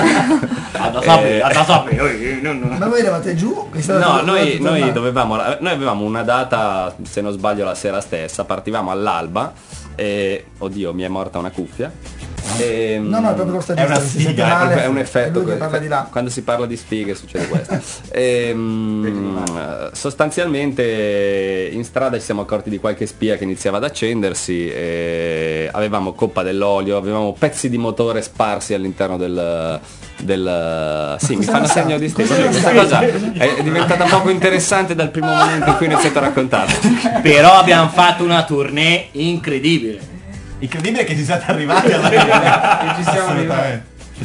Da sapere, da sapere. Ma voi eravate giù? No, noi, noi dovevamo noi avevamo una data, se non sbaglio la sera stessa, partivamo all'alba e oddio, mi è morta una cuffia. E, no, no, è proprio lo stagista, è una sfiga, male, è un effetto che parla di là. Quando si parla di sfighe succede questo. E, mh, sostanzialmente in strada ci siamo accorti di qualche spia che iniziava ad accendersi e avevamo coppa dell'olio, avevamo pezzi di motore sparsi all'interno del del sì, mi fanno segno di striscia. Questa cosa è diventata poco interessante dal primo momento in cui ho iniziato a raccontarla. Però abbiamo fatto una tournée incredibile. Incredibile che ci siate arrivati alla fine. Ci siamo arrivati.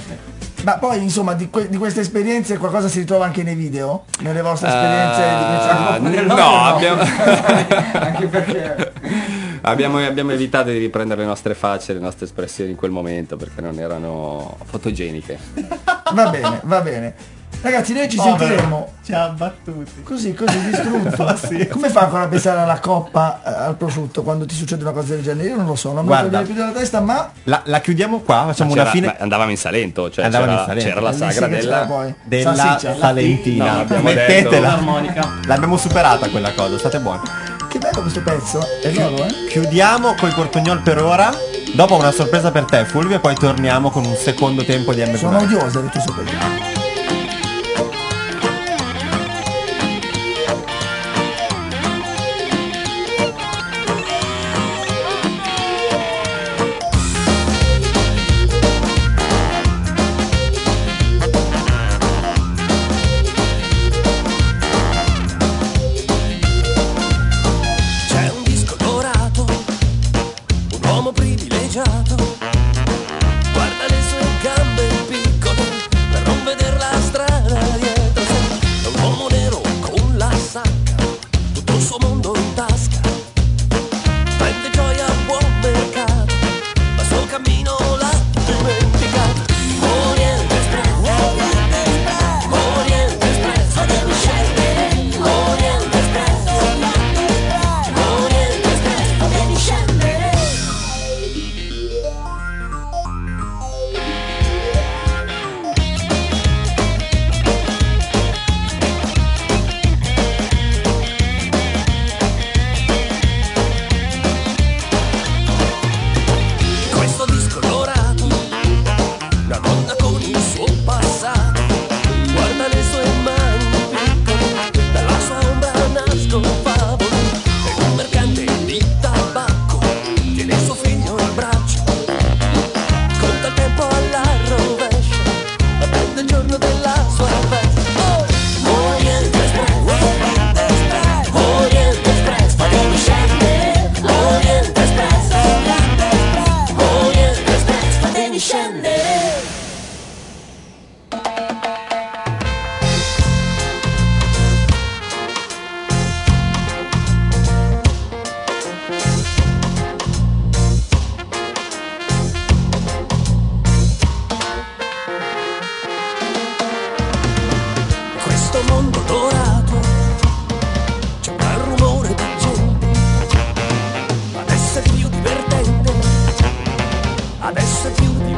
Ma poi insomma di, que- di queste esperienze qualcosa si ritrova anche nei video? Nelle vostre esperienze uh, di n- no, no, abbiamo anche perché abbiamo, abbiamo evitato di riprendere le nostre facce, le nostre espressioni in quel momento perché non erano fotogeniche. Va bene, va bene. Ragazzi, noi ci Povero, sentiremo. Ci ha abbattuti. Così, così distrutto. Sì. Come fa ancora a pensare alla coppa eh, al prosciutto quando ti succede una cosa del genere? Io non lo so, non mi viene più della testa, ma la, la chiudiamo qua, facciamo una fine. Andavamo in Salento, cioè Andavamo c'era, in Salento. c'era la sagra sì, della, poi. della Salsiccia. Salentina. No, abbiamo Mettetela. L'armonica. L'abbiamo superata quella cosa, state buoni. Che bello questo pezzo, è loro, eh? Chiudiamo coi Portugnol per ora. Dopo una sorpresa per te, Fulvio, e poi torniamo con un secondo tempo di M V. Sono odiose le tue sorprese.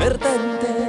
divertente.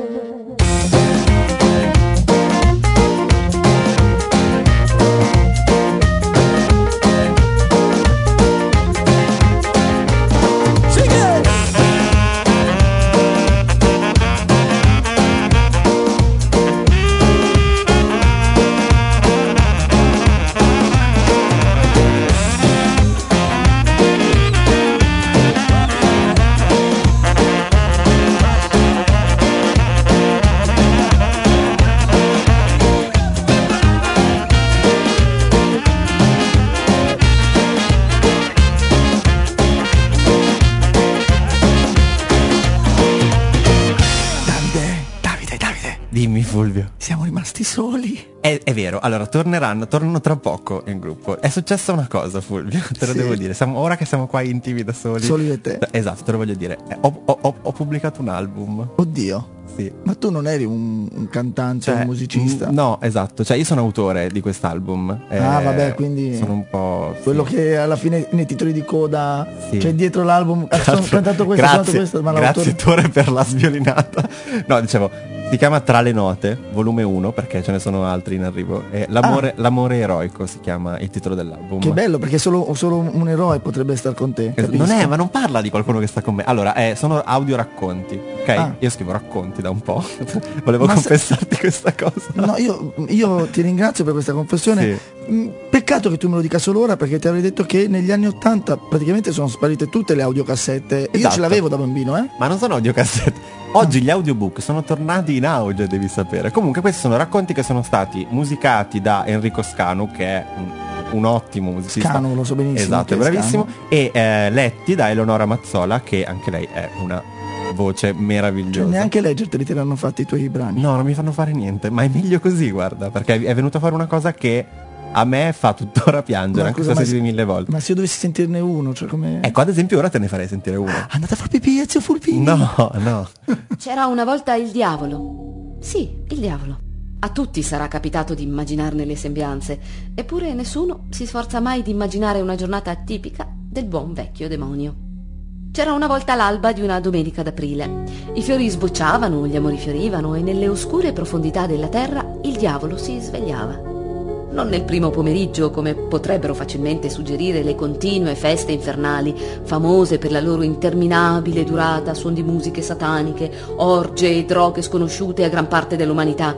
Dimmi Fulvio. Siamo rimasti soli. È, è vero, allora torneranno, tornano tra poco in gruppo. È successa una cosa Fulvio, te lo Sì. devo dire. Siamo, ora che siamo qua intimi da soli. Soli io e te. Esatto, te lo voglio dire. Eh, Ho, ho- ho- ho pubblicato un album. Oddio. Sì. Ma tu non eri un, un cantante, Cioè, un musicista? m- No, esatto. Cioè io sono autore di quest'album. Eh, Ah, vabbè, quindi sono un po'. quello sì. che alla fine nei titoli di coda, Sì. cioè dietro l'album, ah, sono cantato questo, ho Grazie, suonato questo, ma grazie l'autore... Tore per la sviolinata. No, dicevo, si chiama Tra le note, volume uno, perché ce ne sono altri in arrivo. E l'amore, l'amore eroico si chiama il titolo dell'album. Ah. Che bello, perché solo, solo un eroe potrebbe star con te. Es- capisco. Non è, ma non parla di qualcuno che sta con me. Allora, eh, sono audio racconti, ok? Ah. Io scrivo racconti da un po'. Volevo Ma se- confessarti questa cosa. No, io, io ti ringrazio per questa confessione. Mm, Peccato che tu me lo dica solo ora, perché ti avrei detto che negli anni ottanta praticamente sono sparite tutte le audiocassette. Io Esatto. ce l'avevo da bambino, eh? Ma non sono audiocassette. Oggi gli audiobook sono tornati in auge, devi sapere. Comunque questi sono racconti che sono stati musicati da Enrico Scanu, che è un, un ottimo musicista. Scanu, lo so benissimo. Esatto, è che è bravissimo. E eh, letti da Eleonora Mazzola, che anche lei è una voce meravigliosa. Cioè, neanche leggerteli te l'hanno fatti i tuoi brani. No, non mi fanno fare niente, ma è meglio così, guarda, perché è venuta fuori una cosa che a me fa tuttora piangere, Ma anche scusa, se ma la sentito mille volte. Ma se io dovessi sentirne uno, cioè come... Ecco, ad esempio ora te ne farei sentire uno. Andate a far pipì, zio Fulpini. No, no. C'era una volta il diavolo. Sì, il diavolo. A tutti sarà capitato di immaginarne le sembianze, eppure nessuno si sforza mai di immaginare una giornata tipica del buon vecchio demonio. C'era una volta l'alba di una domenica d'aprile. I fiori sbocciavano, gli amori fiorivano e nelle oscure profondità della terra il diavolo si svegliava. Non nel primo pomeriggio, come potrebbero facilmente suggerire le continue feste infernali, famose per la loro interminabile durata, suon di musiche sataniche, orge e droghe sconosciute a gran parte dell'umanità.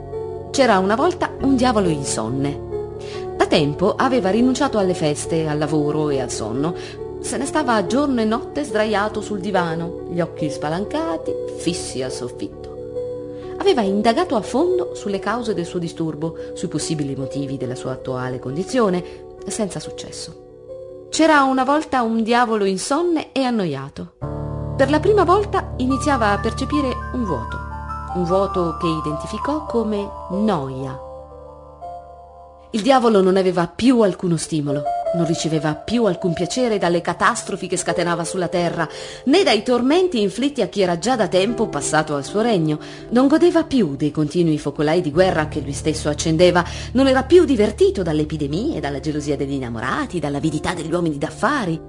C'era una volta un diavolo insonne. Da tempo aveva rinunciato alle feste, al lavoro e al sonno. Se ne stava giorno e notte sdraiato sul divano, gli occhi spalancati, fissi al soffitto. Aveva indagato a fondo sulle cause del suo disturbo, sui possibili motivi della sua attuale condizione, senza successo. C'era una volta un diavolo insonne e annoiato. Per la prima volta iniziava a percepire un vuoto, un vuoto che identificò come noia. Il diavolo non aveva più alcuno stimolo, non riceveva più alcun piacere dalle catastrofi che scatenava sulla terra, né dai tormenti inflitti a chi era già da tempo passato al suo regno. Non godeva più dei continui focolai di guerra che lui stesso accendeva, non era più divertito dalle epidemie, dalla gelosia degli innamorati, dall'avidità degli uomini d'affari.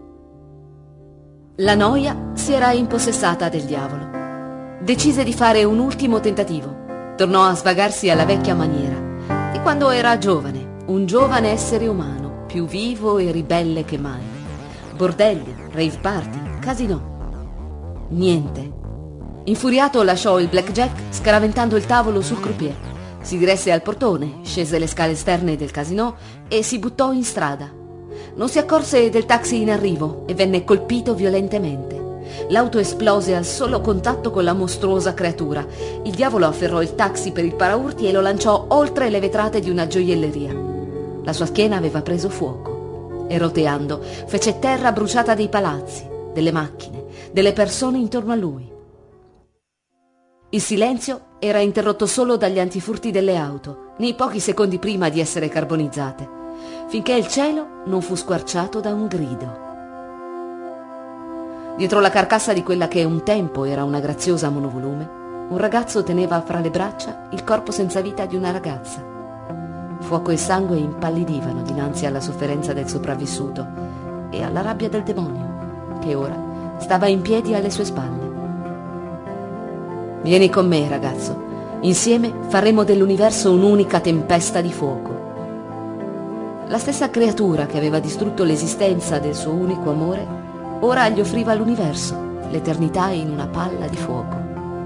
La noia si era impossessata del diavolo. Decise di fare un ultimo tentativo. Tornò a svagarsi alla vecchia maniera, di quando era giovane, un giovane essere umano, più vivo e ribelle che mai. Bordelli, rave party, casinò. Niente. Infuriato lasciò il blackjack scaraventando il tavolo sul croupier. Si diresse al portone, scese le scale esterne del casinò e si buttò in strada. Non si accorse del taxi in arrivo e venne colpito violentemente. L'auto esplose al solo contatto con la mostruosa creatura. Il diavolo afferrò il taxi per il paraurti e lo lanciò oltre le vetrate di una gioielleria. La sua schiena aveva preso fuoco e roteando fece terra bruciata dei palazzi, delle macchine, delle persone intorno a lui. Il silenzio era interrotto solo dagli antifurti delle auto, nei pochi secondi prima di essere carbonizzate, finché il cielo non fu squarciato da un grido. Dietro la carcassa di quella che un tempo era una graziosa monovolume, un ragazzo teneva fra le braccia il corpo senza vita di una ragazza. Fuoco e sangue impallidivano dinanzi alla sofferenza del sopravvissuto e alla rabbia del demonio, che ora stava in piedi alle sue spalle. Vieni con me, ragazzo. Insieme faremo dell'universo un'unica tempesta di fuoco. La stessa creatura che aveva distrutto l'esistenza del suo unico amore, ora gli offriva l'universo, l'eternità in una palla di fuoco.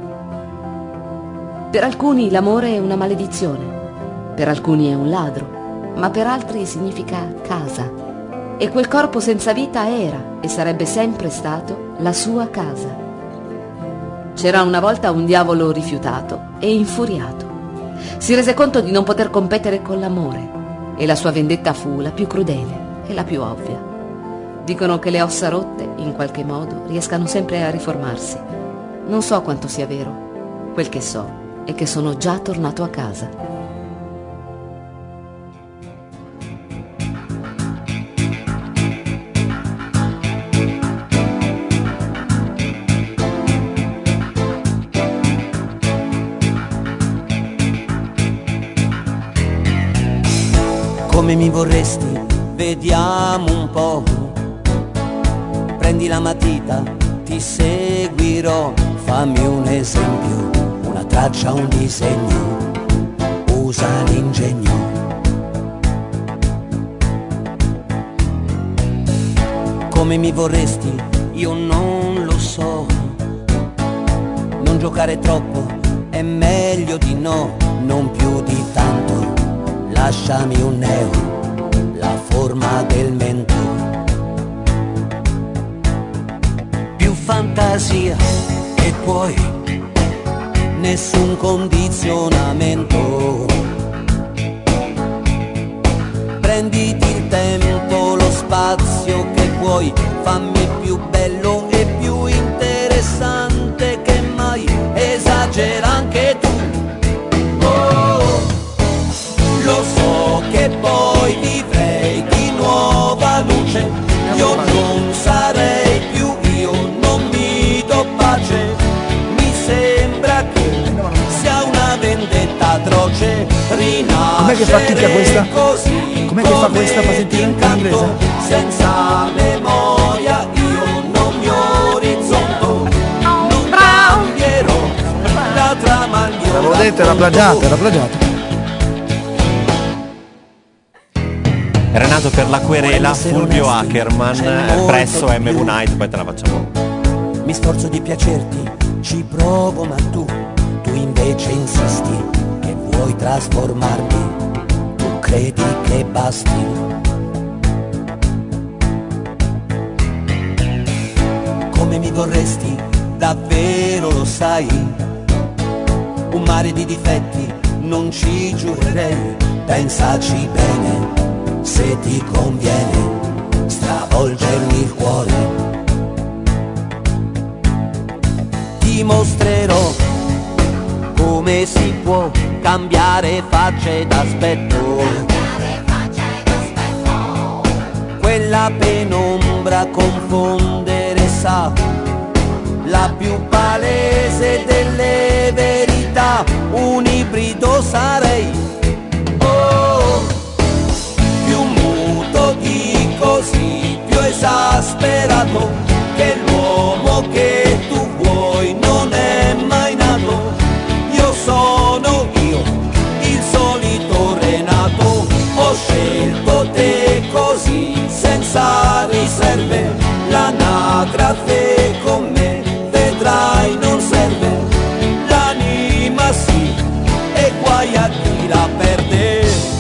Per alcuni l'amore è una maledizione, per alcuni è un ladro, ma per altri significa casa. E quel corpo senza vita era e sarebbe sempre stato la sua casa. C'era una volta un diavolo rifiutato e infuriato. Si rese conto di non poter competere con l'amore e la sua vendetta fu la più crudele e la più ovvia. Dicono che le ossa rotte, in qualche modo, riescano sempre a riformarsi. Non so quanto sia vero. Quel che so è che sono già tornato a casa. Come mi vorresti? Vediamo un po'. Prendi la matita, ti seguirò. Fammi un esempio, una traccia, un disegno. Usa l'ingegno. Come mi vorresti? Io non lo so. Non giocare troppo, è meglio di no. Non più di tanto. Lasciami un neo, la forma del mento. Più fantasia e poi nessun condizionamento. Prenditi il tempo, lo spazio che vuoi. Fammi più bello e più interessante che mai. Esagera anche tu. Lo so che poi vivrei di nuova luce. Io non sarei più io, non mi do pace. Mi sembra che sia una vendetta atroce. Com'è che fa chicca questa? Com'è che fa questa? Fa sentire in inglese? Senza memoria io non mi orizzonto. Non cambierò la trama. L'avevo detto, era plagiato, era plagiato. Era nato per la querela Fulvio Ackerman eh, presso M V Night, poi te la facciamo. Mi sforzo di piacerti, ci provo ma tu, tu invece insisti che vuoi trasformarmi, tu credi che basti. Come mi vorresti, davvero lo sai, un mare di difetti, non ci giurerei, pensaci bene. Se ti conviene stravolgermi il cuore, ti mostrerò come si può cambiare facce d'aspetto. Quella penombra confondere sa la più palese delle verità. Un ibrido sarei. Oh, di così più esasperato che l'uomo che tu vuoi non è mai nato. Io sono io, il solito Renato. Ho scelto te così senza riserve. L'anagrafe con me vedrai non serve. L'anima sì e guai a chi la perde.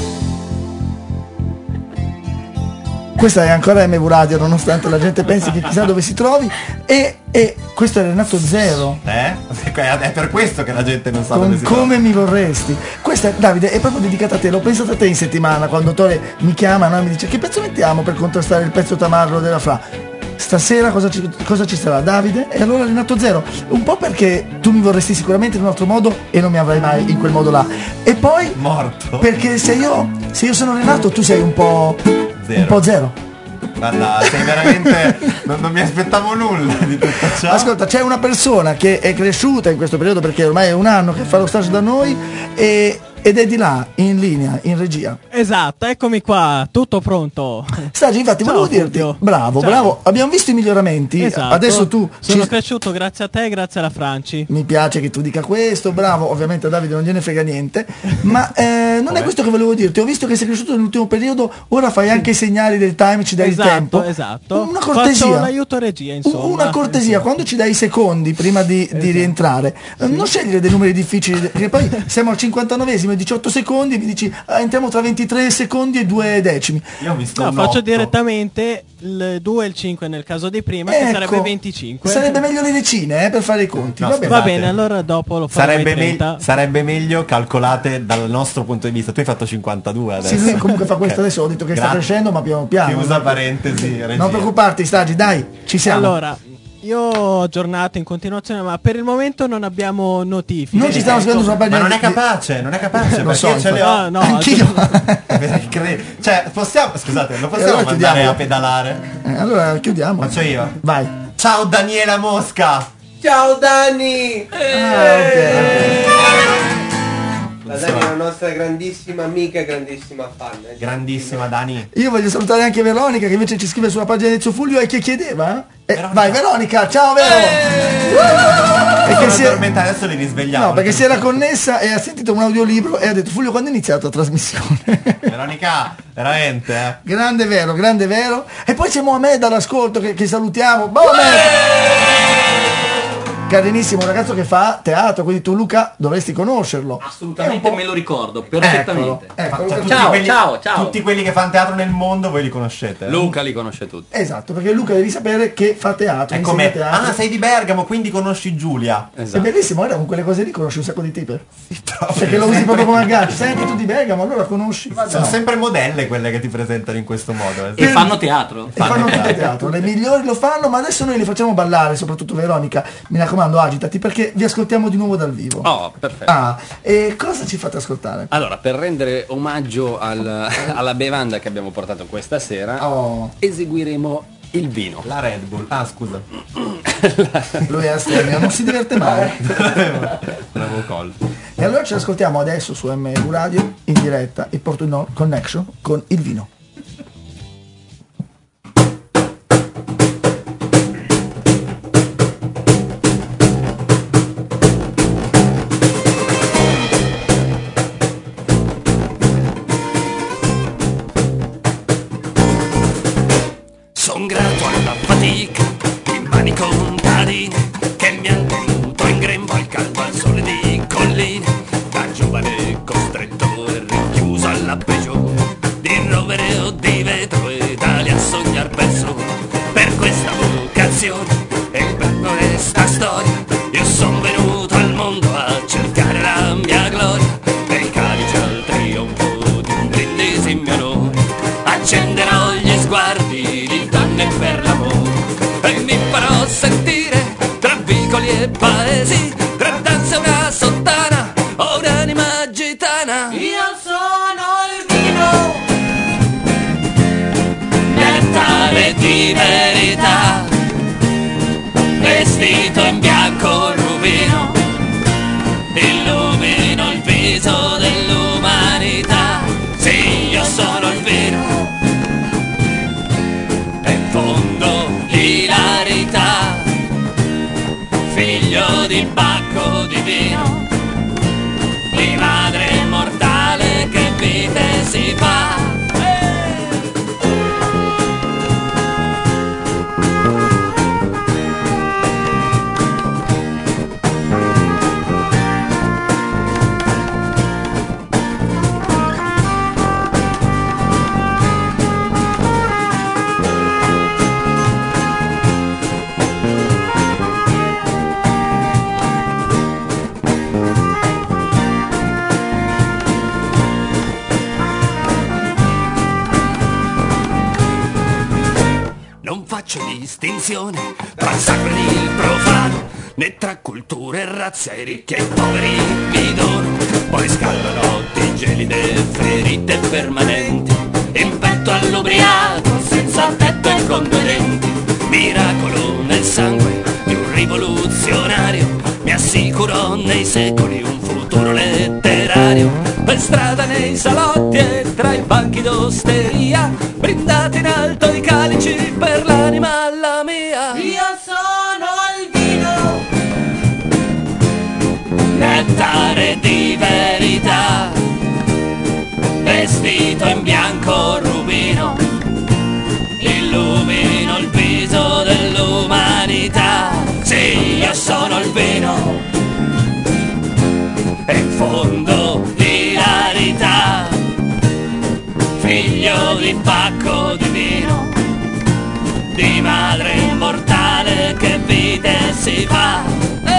Questa è ancora M V Radio, nonostante la gente pensi che chissà dove si trovi. E, e questo è Renato Zero. Eh? È per questo che la gente non sa Con dove si come trova. mi vorresti. Questa, Davide, è proprio dedicata a te. L'ho pensato a te in settimana, quando Tore mi chiama, no, e mi dice che pezzo mettiamo per contrastare il pezzo tamarro della Fra. Stasera cosa ci, cosa ci sarà, Davide? E allora Renato Zero. Un po' perché tu mi vorresti sicuramente in un altro modo e non mi avrai mai in quel modo là. E poi morto. Perché se io, se io sono Renato, tu sei un po'... Zero. Un po' zero. Guarda, sei veramente. non, non mi aspettavo nulla di tutto ciò. Ascolta, c'è una persona che è cresciuta in questo periodo, perché ormai è un anno che fa lo stage da noi, e ed è di là, in linea, in regia. Esatto, eccomi qua, tutto pronto. Stagi, infatti, Ciao, volevo dirti, Fulvio. bravo, Ciao. bravo, abbiamo visto i miglioramenti, Esatto. adesso tu... Sono ci- cresciuto grazie a te e grazie alla Franci. Mi piace che tu dica questo, bravo, ovviamente a Davide non gliene frega niente, ma eh, non è questo che volevo dirti, ho visto che sei cresciuto nell'ultimo periodo, ora fai anche i segnali del time, ci dai Esatto, il tempo. esatto. Una Faccio cortesia. l'aiuto regia, insomma. Una cortesia, quando ci dai i secondi prima di, di rientrare, eh, non scegliere dei numeri difficili, perché poi siamo al cinquantanovesimo e diciotto secondi e mi dici ah, entriamo tra ventitré secondi e due decimi. Io ho visto No, un faccio otto. direttamente il due e il cinque nel caso di prima, che Ecco, sarebbe venticinque. Sarebbe meglio le decine eh, per fare i conti. No, Va bene. Va bene, allora dopo lo farò Sarebbe, ai trenta. me- sarebbe meglio calcolate dal nostro punto di vista. Tu hai fatto cinquantadue adesso. Sì, lui comunque fa questo Ok. adesso, ho detto che sta Grazie. crescendo, ma piano piano. Chiusa parentesi, regia. Non preoccuparti, Stagi, dai, ci siamo. Allora, io ho aggiornato in continuazione, ma per il momento non abbiamo notifiche. Non ci stiamo scrivendo sulla pagina. Ma non è di- capace, non è capace, Lo perché so, io ce le ho. No, no, Anch'io. Cioè, possiamo, scusate, lo E possiamo allora mandare chiudiamo. a pedalare? Eh, allora chiudiamo. Faccio io. Vai. Ciao Daniela Mosca. Ciao Dani! Ah, ok. La Dani è una nostra grandissima amica e grandissima fan. eh. Grandissima Dani. Io voglio salutare anche Veronica che invece ci scrive sulla pagina di Zio Fulvio e che chiedeva. Eh, vai Veronica, ciao Vero! E che si è- addormentare, adesso li risvegliamo. No, perché si era connessa e ha sentito un audiolibro e ha detto Fulvio quando è iniziata la trasmissione? Veronica, veramente, eh. Grande Vero, grande Vero. E poi c'è Mohamed all'ascolto che, che salutiamo. Mohamed! Carinissimo, un ragazzo che fa teatro, quindi tu Luca dovresti conoscerlo. Assolutamente me lo ricordo, perfettamente. Eccolo, eccolo. Cioè, tutti Ciao, quelli- ciao, ciao. Tutti quelli che fanno teatro nel mondo voi li conoscete. eh? Luca li conosce tutti. Esatto, perché Luca devi sapere che fa teatro. È insegna come, teatro. ah, sei di Bergamo, quindi conosci Giulia. È Esatto. bellissimo, ora con quelle cose lì conosci un sacco di tipe. Perché lo usi proprio come aggancio. Sei anche tu di Bergamo, allora conosci. Sono No. sempre modelle quelle che ti presentano in questo modo. eh. E fanno teatro. E fanno tutte teatro, le migliori lo fanno, ma adesso noi li facciamo ballare, soprattutto Veronica. Mi raccomando, agitati perché vi ascoltiamo di nuovo dal vivo. Oh, perfetto. Ah, e cosa ci fate ascoltare? Allora, per rendere omaggio al- alla bevanda che abbiamo portato questa sera, Oh, eseguiremo il vino. La Red Bull. Ah, scusa. lui è astemio, non si diverte mai. L'avevo colto. E allora ci ascoltiamo adesso su M V Radio in diretta il Porto Connection con il vino. Son grato alla fatica di mani contadine che mi han tenuto in grembo al caldo al sole di colline, da giovane costretto e rinchiuso alla prigione di rovere o di vetro e dali a sognar perso. Per questa vocazione e per questa storia io son venuto al mondo a cercare la mia gloria e il calice al trionfo di un brindisi in mio onore. Accenderò gli sguardi di donne per l'amore e mi farò sentire tra vicoli e paesi, tra danze e una sottana o un'anima gitana. Io sono il vino, nettare di verità, vestito in bianco rubino, illumino il viso dell'umanità. Sì, io sono il vino, e in fondo ilarità, figlio di Bacco divino, di madre mortale che vite si fa. Non faccio distinzione tra il sacro ed il profano, né tra culture e razze, ricchi e poveri mi dono. Poi scaldo notti gelide, ferite permanenti, in petto all'ubriaco, senza tetto e con due denti. Miracolo nel sangue di un rivoluzionario, mi assicurò nei secoli un futuro letterario. Per nei salotti e tra i banchi d'osteria, brindate in alto i calici per l'anima alla mia. Io sono il vino, Nettare di verità, vestito in bianco rubino, illumino il viso dell'umanità. Sì, io sono il vino, e in fondo di rarità, figlio di pacco divino, di madre immortale che vite si fa.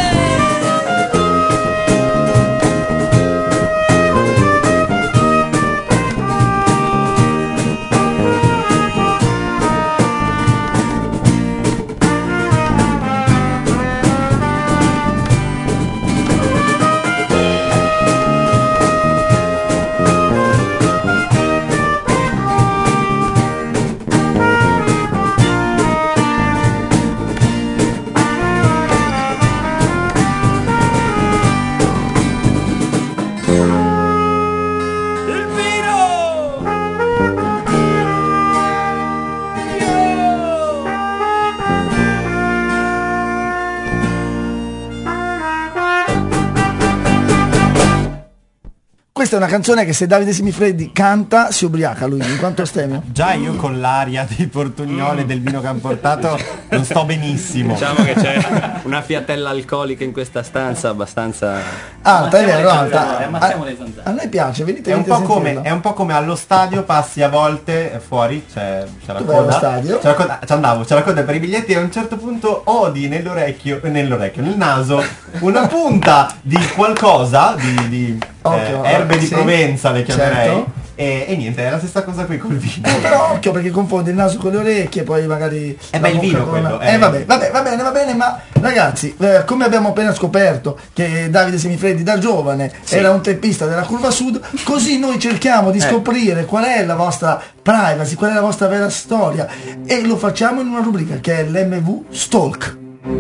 Questa è una canzone che se Davide Semifreddi canta si ubriaca lui, in quanto stemio. Già io con l'aria dei portugnoli e del vino che hanno portato non sto benissimo. Diciamo che c'è una fiatella alcolica in questa stanza abbastanza Alta, è vero, alta. Ammazziamo A, le zanzare. a noi piace, venite, È un, venite po' a come, sentirlo. è un po' come allo stadio, passi a volte fuori, c'è, c'è la Tu vai allo coda. stadio? C'è la coda, ci andavo, c'è la coda per i biglietti e a un certo punto odi nell'orecchio, nell'orecchio, nel naso, una punta di qualcosa, di, di Occhio, eh, erbe di sì, Provenza le chiamerei. certo. E, e niente, è la stessa cosa qui col vino. Eh, però occhio perché confondi il naso con le orecchie, poi magari Eh la beh, il bocca vino con quello, la- eh. Eh vabbè, vabbè, va bene, va bene, ma ragazzi, eh, come abbiamo appena scoperto che Davide Semifreddi da giovane Sì. era un teppista della Curva Sud, così noi cerchiamo di Eh. scoprire qual è la vostra privacy, qual è la vostra vera storia, e lo facciamo in una rubrica che è l'M V Stalk.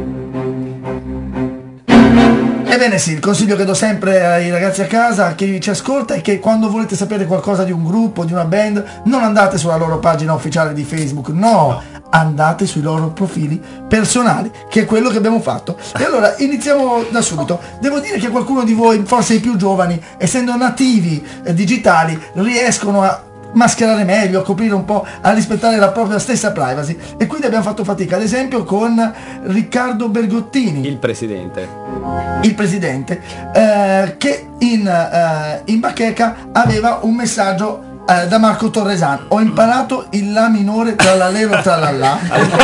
Ebbene sì, il consiglio che do sempre ai ragazzi a casa, a chi ci ascolta, è che quando volete sapere qualcosa di un gruppo, di una band, non andate sulla loro pagina ufficiale di Facebook, no, andate sui loro profili personali, che è quello che abbiamo fatto. E allora iniziamo da subito. Devo dire che qualcuno di voi, forse i più giovani, essendo nativi eh, digitali, riescono a mascherare meglio, a coprire un po', a rispettare la propria stessa privacy, e quindi abbiamo fatto fatica, ad esempio con Riccardo Bergottini, il presidente. il presidente, eh, che in, eh, in bacheca aveva un messaggio eh, da Marco Torresan: ho imparato il La minore tralalero tralala.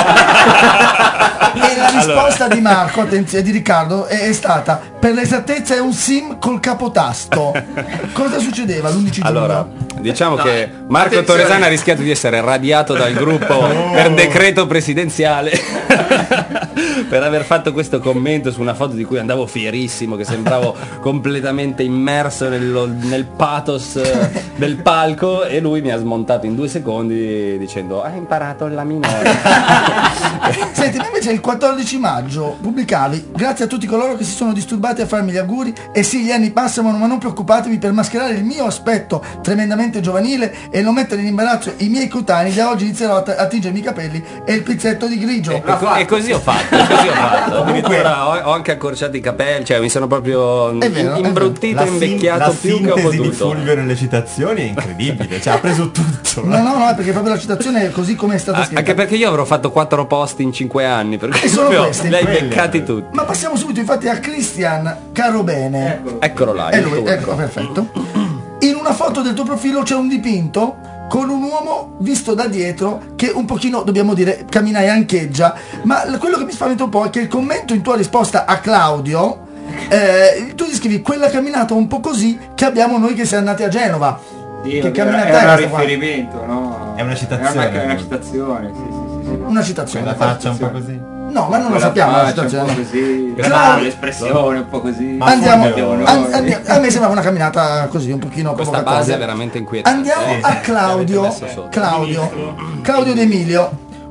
E la risposta di Marco, attenzione, di Riccardo, è, è stata: per l'esattezza è un sim col capotasto. Cosa succedeva l'undici giugno? Allora, diciamo No, che Marco attenzione. Torresani ha rischiato di essere radiato dal gruppo per decreto presidenziale per aver fatto questo commento su una foto di cui andavo fierissimo, che sembravo completamente immerso nello- nel pathos eh, del palco, e lui mi ha smontato in due secondi dicendo: hai imparato la minore. Senti, ma invece il quattordici maggio pubblicavi: grazie a tutti coloro che si sono disturbati a farmi gli auguri, e sì, gli anni passano, ma non preoccupatevi, per mascherare il mio aspetto tremendamente giovanile e non mettere in imbarazzo i miei coetanei, da oggi inizierò a, t- a tingermi i capelli e il pizzetto di grigio. E, co- e così ho fatto, e così ho fatto. Addirittura ho, ho anche accorciato i capelli, cioè mi sono proprio È vero, è imbruttito La e sin- invecchiato la più che ho sintesi di potuto. Fulvio nelle citazioni è incredibile, cioè ha preso tutto. No, no, no, perché proprio la citazione è così come è stata Ah, scritta. anche perché io avrò fatto quattro post in cinque anni, per E cui sono proprio questi. li hai Quelli, beccati tutti. Ma passiamo subito infatti a Christian Carobene. Eccolo là, È il lui, turno. ecco, perfetto. In una foto del tuo profilo c'è un dipinto con un uomo visto da dietro che un pochino, dobbiamo dire, cammina e ancheggia, ma l- quello che mi spaventa un po' è che il commento in tua risposta a Claudio, eh, tu gli scrivi: quella camminata un po' così che abbiamo noi che siamo andati a Genova. Sì, che era, camminata era è un questa qua? riferimento, no? È una citazione. È una, è una citazione, sì, sì, sì. Una citazione. La faccia un po' così. No, ma non lo Quella sappiamo la faccia, situazione. un po' così, Claudio- l'espressione un po' così. Andiamo, Andiamo noi. an- andiamo- a me sembrava una camminata così un pochino Questa provocatoria. base è veramente inquietante. Andiamo Eh, a Claudio, l'avete messo sotto. Claudio, Claudio D'Emilio,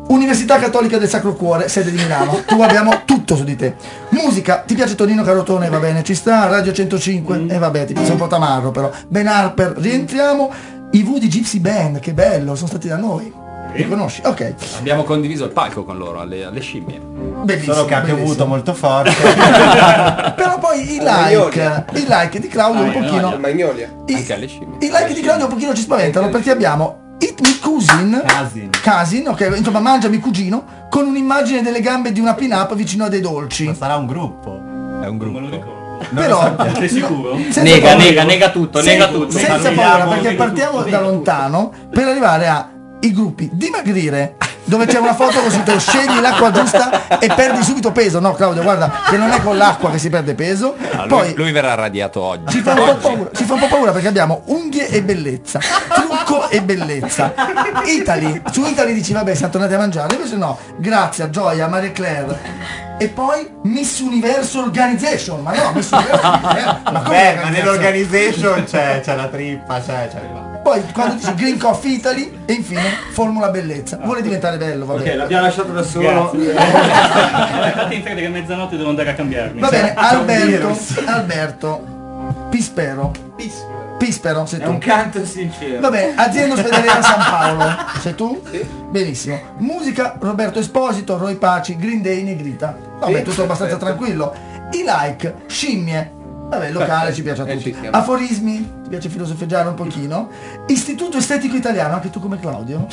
Università Cattolica del Sacro Cuore, sede di Milano. Tu abbiamo tutto su di te. Musica, ti piace Tonino Carotone? Va bene, ci sta. Radio centocinque, e eh, vabbè, ti piace un po' tamarro però. Ben Harper, rientriamo. I V di Gypsy Band, che bello, sono stati da noi. Li conosci? Ok. Abbiamo condiviso il palco con loro alle, alle scimmie. Bellissimo, Solo che ha bellissimo. piovuto molto forte. Però poi i like, i like di Claudio un pochino. I, Anche alle scimmie. I like di Claudio un pochino ci spaventano perché abbiamo Eat Me Cousin, Casin. Casin, ok, insomma mangiami cugino, con un'immagine delle gambe di una pin-up vicino a dei dolci. Ma sarà un gruppo. È un gruppo. Però Sei sicuro? senza Nega, paura. nega, nega tutto, Sen- nega tutto. Senza Salutiamo. paura, perché partiamo da lontano per arrivare a i gruppi dimagrire, dove c'è una foto così te scegli l'acqua giusta e perdi subito peso. No Claudio, guarda che non è con l'acqua che si perde peso. Ah, lui, Poi lui verrà radiato oggi. ci fa, un po' paura, ci fa un po' paura perché abbiamo unghie e bellezza, trucco e bellezza. Italy, su Italy dici vabbè siamo tornati a mangiare, invece no, Grazia, Gioia, Marie Claire. E poi Miss Universe Organization, ma no, Miss Universe Organization, ma come Beh, ma organization? nell'organization c'è, c'è la trippa, c'è, c'è. Poi quando dici Green Coffee Italy e infine Formula Bellezza. Vuole diventare bello, va bene. Ok, l'abbiamo lasciato da solo. Fate in fretta che a mezzanotte devo andare a cambiarmi. Va bene, C'è un Alberto, virus. Alberto, Pispero. Pispero, sei È tu. un canto sincero. Vabbè, azienda ospedaliera San Paolo. Sei tu? Sì. Benissimo. Musica, Roberto Esposito, Roy Paci, Green Day, Negrita. Vabbè, Sì, tutto abbastanza perfetto. tranquillo. I like, scimmie. Vabbè, il locale Perfetto. ci piace a Eh, tutti. ci stiamo. Aforismi, ti piace filosofeggiare un pochino. Istituto Estetico Italiano, anche tu come Claudio.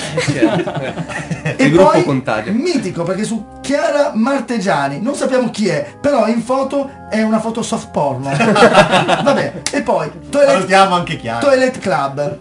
E Il gruppo poi contagia. mitico, perché su Chiara Martegiani, non sappiamo chi è, però in foto è una foto soft porno. Vabbè, e poi Toilet, Salutiamo anche Chiara. Toilet Club.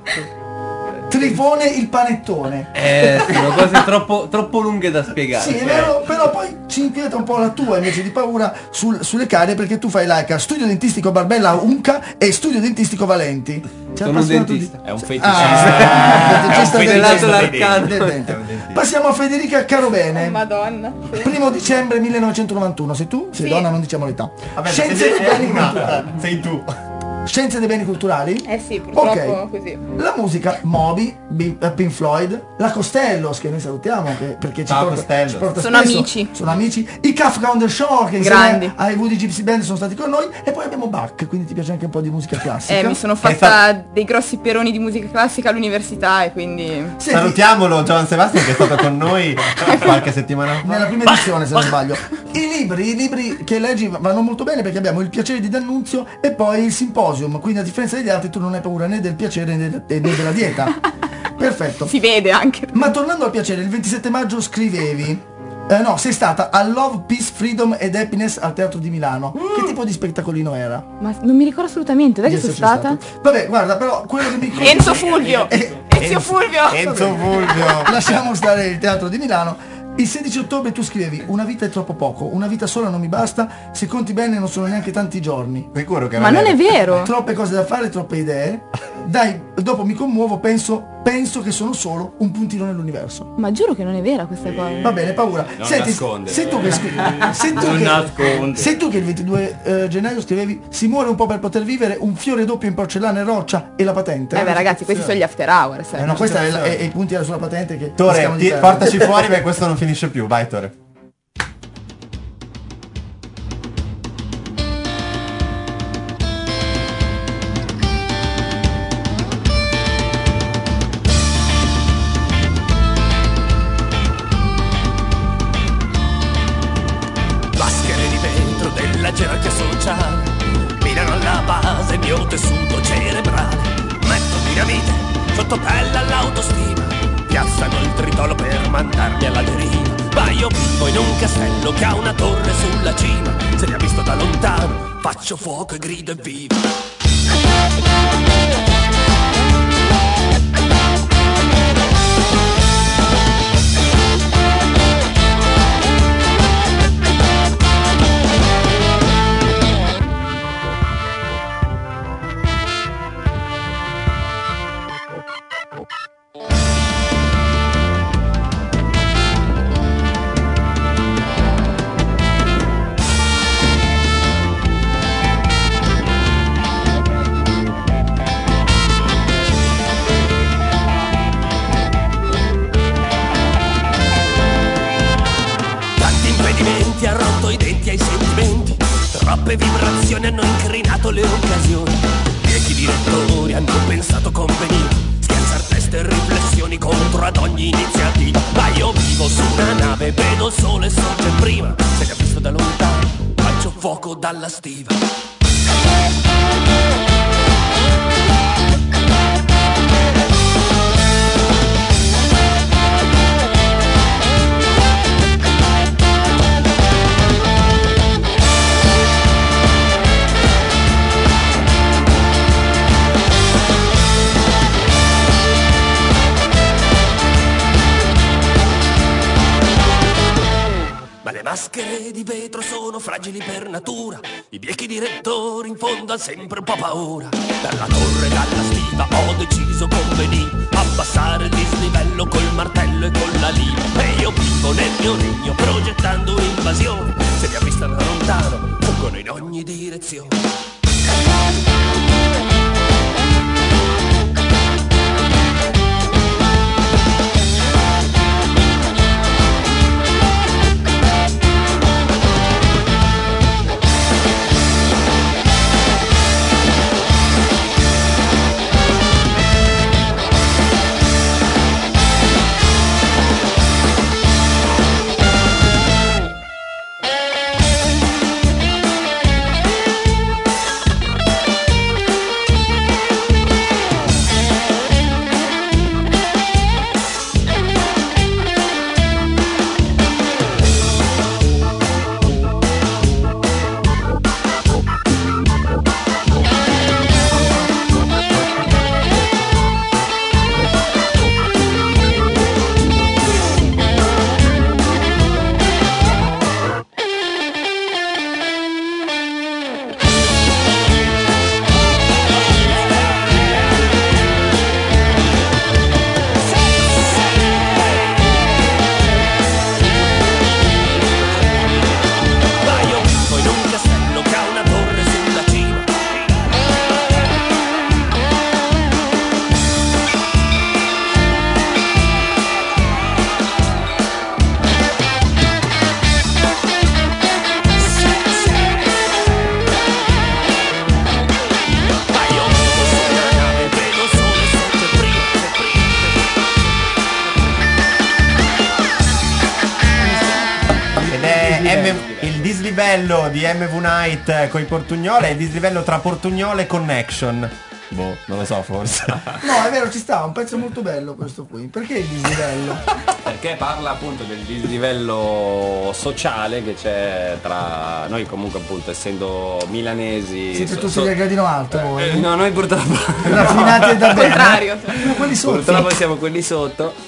Trifone il panettone. Eh, sono cose troppo, troppo lunghe da spiegare. Sì, è vero, però poi ci inquieta un po' la tua invece di paura sul- sulle carie, perché tu fai like a Studio Dentistico Barbella Unca e Studio Dentistico Valenti. C'è Sono un appassionato dentista. di- È un feticista. Ah, È un dentista del feticista dente. dei denti. Del dente. Passiamo a Federica Carobene. Madonna. Primo dicembre millenovecentonovantuno, sei tu? Sei Sì. donna, non diciamo l'età. Vabbè, Scienze sei- dei è beni una. culturali. Sei tu. Scienze dei beni culturali? Eh sì, purtroppo Ok. così. La musica, Moby, B- eh, Pink Floyd, la Costellos, che noi salutiamo che- perché ci Ciao, porta, Costellos. ci porta Sono spesso. amici. Sono amici. I Kafka on the Shore, che Grandi. insieme ai Woody Gypsy Band sono stati con noi. E poi abbiamo Bach, quindi ti piace anche un po' di musica classica. Eh, mi sono È fatta dei grossi peroni di musica classica all'università e quindi... Senti, Salutiamolo Gian Sebastian che è stato con noi qualche settimana fa. nella prima edizione se non sbaglio. I libri, i libri che leggi vanno molto bene perché abbiamo Il piacere di D'Annunzio e poi il Simposium, quindi a differenza degli altri tu non hai paura né del piacere né, de- né della dieta. Perfetto. Si vede anche. Ma tornando al piacere, il ventisette maggio scrivevi eh, no, sei stata a Love, Peace, Freedom and Happiness al Teatro di Milano. Che tipo di spettacolino era? Ma non mi ricordo assolutamente, dai Di che sono esserci stata? stato. Vabbè, guarda, però quello che mi Enzo Fulvio! Eh, Ezio Fulvio! Enzo Fulvio. Lasciamo stare il Teatro di Milano. Il sedici ottobre tu scrivevi: una vita è troppo poco, una vita sola non mi basta, se conti bene non sono neanche tanti giorni. Sicuro che Ma non è vero! Troppe cose da fare, troppe idee. Dai, dopo mi commuovo, penso, penso che sono solo un puntino nell'universo. Ma giuro che non è vera questa cosa. Va bene, paura. Non Senti, nascondere. sei tu che scrivi. Sei tu Non che, nascondere. sei tu che il ventidue eh, gennaio scrivevi: si muore un po' per poter vivere, un fiore doppio in porcellana e roccia e la patente. Eh beh ragazzi, questi sono gli after hour, sai. Eh no, questa è, la- è- è i punti sulla patente che Tore, rischiamo di ti- perdere. portaci fuori perché questo non finisce più. Vai Tore. Maschere di vetro della gerarchia sociale minano alla base il mio tessuto cerebrale. Metto dinamite sotto pelle all'autostima, piazzano il tritolo per mandarmi alla deriva. Ma io vivo in un castello che ha una torre sulla cima. Se mi ha visto da lontano faccio fuoco e grido evviva. troppe vibrazioni hanno incrinato le occasioni. Vecchi direttori hanno pensato conveniva schiacciar teste e riflessioni contro ad ogni iniziativa. Ma io vivo su una nave, vedo il sole sorge prima. Se mi ha visto da lontano, faccio fuoco dalla stiva. Ma le maschere di vetro sono fragili per natura. I biechi direttori in fondo han sempre un po' paura. Dalla torre, dalla stiva ho deciso convenire abbassare il dislivello col martello e con la lima. E io vivo nel mio regno progettando un'invasione. Se mi avvistano da lontano fuggono in ogni direzione. Il dislivello di M V Night con i Portugnole è il dislivello tra Portugnole e Connection. Boh, non lo so, forse. No, è vero, ci sta, un pezzo molto bello questo qui. Perché il dislivello? Perché parla appunto del dislivello sociale che c'è tra noi, comunque appunto essendo milanesi. Siete so- tutti so- del gradino alto voi? Eh, no, noi purtroppo raffinati da bene. Contrario. No, quelli sotto. Purtroppo siamo quelli sotto.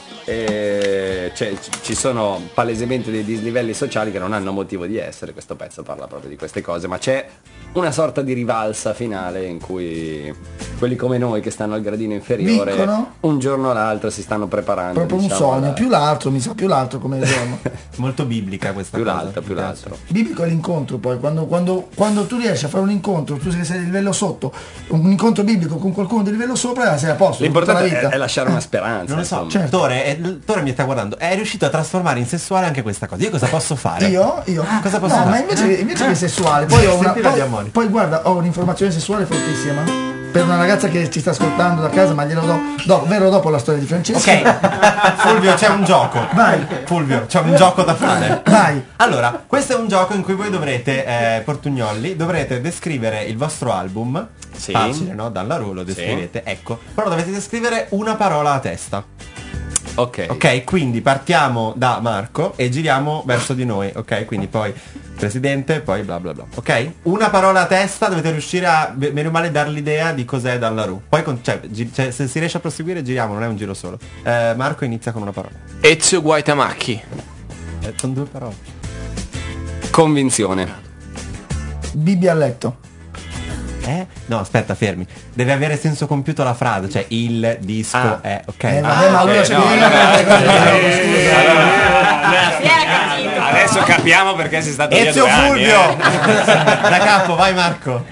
E cioè, ci- ci sono palesemente dei dislivelli sociali che non hanno motivo di essere. Questo pezzo parla proprio di queste cose, ma c'è una sorta di rivalsa finale in cui quelli come noi che stanno al gradino inferiore Vincono? un giorno o l'altro si stanno preparando, Proprio un diciamo, sogno, alla- più l'altro, mi sa più l'altro come giorno. Molto biblica questa più cosa. l'altro, più l'altro. Biblico è l'incontro poi, quando, quando, quando tu riesci a fare un incontro, tu che sei di livello sotto, un incontro biblico con qualcuno di livello sopra, sei a posto. L'importante tutta la è, vita. è lasciare una speranza. Non lo so, insomma. Certo. Tore, è- Tore mi sta guardando, è riuscito a trasformare in sessuale anche questa cosa. Io cosa posso fare? Io? Io? Cosa posso no, fare? ma invece, invece che sessuale, poi ho una. Senti la Poi, diamone. poi guarda, ho un'informazione sessuale fortissima. Per una ragazza che ci sta ascoltando da casa, ma glielo do dopo, vero dopo la storia di Francesco. Ok, Fulvio, c'è un gioco. Vai. Fulvio, c'è un gioco da fare. Vai. Allora, questo è un gioco in cui voi dovrete, eh, portugnolli, dovrete descrivere il vostro album. Sì. Facile, no? Dalla Ru lo descrivete, ecco. Però dovete descrivere una parola a testa. Ok. Ok, quindi partiamo da Marco e giriamo verso di noi, ok? Quindi poi presidente, poi bla bla bla. Ok? Una parola a testa, dovete riuscire a be- bene o male dar l'idea di cos'è dalla Ru. Poi con, cioè, gi- cioè, se si riesce a proseguire giriamo, non è un giro solo. Eh, Marco inizia con una parola. Ezio Guaitamacchi. Eh, sono due parole. Convinzione. Bibbia a letto. Eh? No, aspetta, fermi. Deve avere senso compiuto la frase, cioè il disco Ah. è, ok. Eh, vabbè, ma allora ok, c'è no, bisogno no, di- Si era capito. Adesso capiamo perché sei stato via Ezio due anni, Fulvio! eh. Da capo, vai Marco.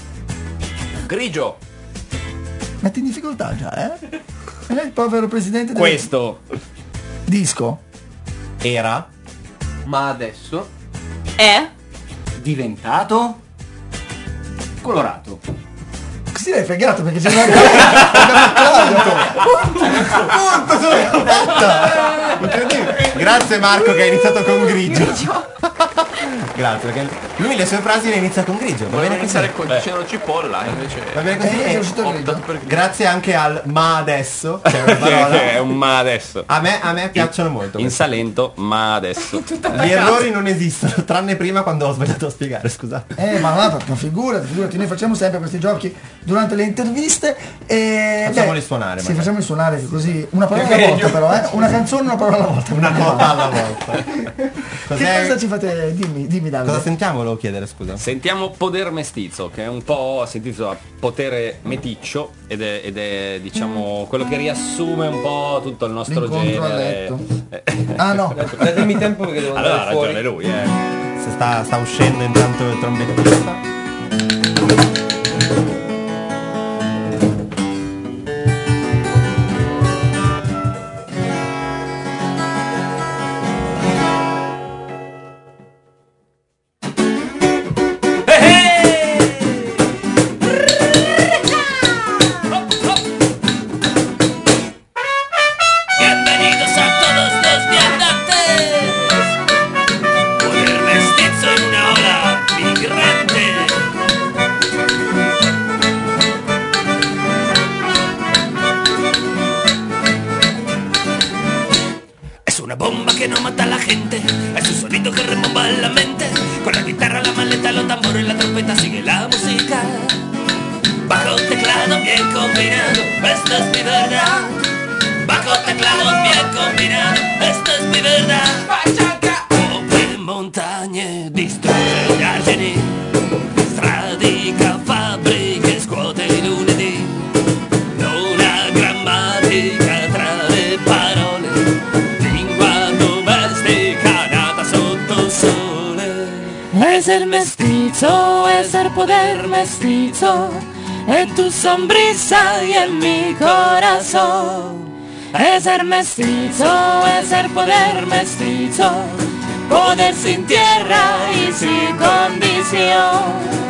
Grigio. Metti in difficoltà già, eh? Eh, il povero presidente del Questo disco. Era Ma adesso È Diventato colorato. Così l'hai fregato perché c'è una Incredibile. Grazie Marco che hai iniziato con grigio. Grazie, perché lui le sue frasi le inizia con grigio. Va bene iniziare così? con dicendo cipolla, invece. Va bene così. Eh, è E uscito il grigio. grazie anche al ma adesso, che è una Che parola. è un ma adesso. A me, a me piacciono molto. In Salento, ma adesso. Gli errori non esistono, tranne prima quando ho sbagliato a spiegare, scusate. Eh, ma no, ma figurati, figurati, noi facciamo sempre questi giochi durante le interviste e... Facciamoli suonare, Sì, magari. facciamoli suonare così, una parola Che alla volta meglio. però, eh? Una canzone, una parola alla volta. Una cosa alla volta. Che Cos'è- cosa ci fate? Dimmi, dimmi Davide. Cosa sentiamo, volevo chiedere, scusa. Sentiamo Poder Mestizzo, che è un po' sentito a potere meticcio ed è, ed è diciamo quello che riassume un po' tutto il nostro L'incontro a genere. letto. Ah no. Datemi tempo perché devo Allora ha andare fuori. ragione lui, eh. Se sta, sta uscendo intanto il trombettista. Bienvenidos a todos los viandantes. Poder mestizo en una ola migrante. Es una bomba que no mata a la gente. Es un sonido que rebomba en la mente. Con la guitarra, la maleta, los tambores, la trompeta sigue la música. Bajo teclado bien combinado, esto es mi verdad. Bajo teclado bien combinato, esta è mi verità. Come montagne distrutte gli argini, stradica fabbriche, scuote i lunedì. Una grammatica tra le parole, lingua domestica nata sotto il sole. Es el mestizo, es el poder mestizo, es tu sonrisa y en mi corazón. Es ser mestizo, es ser poder mestizo, poder sin tierra y sin condición.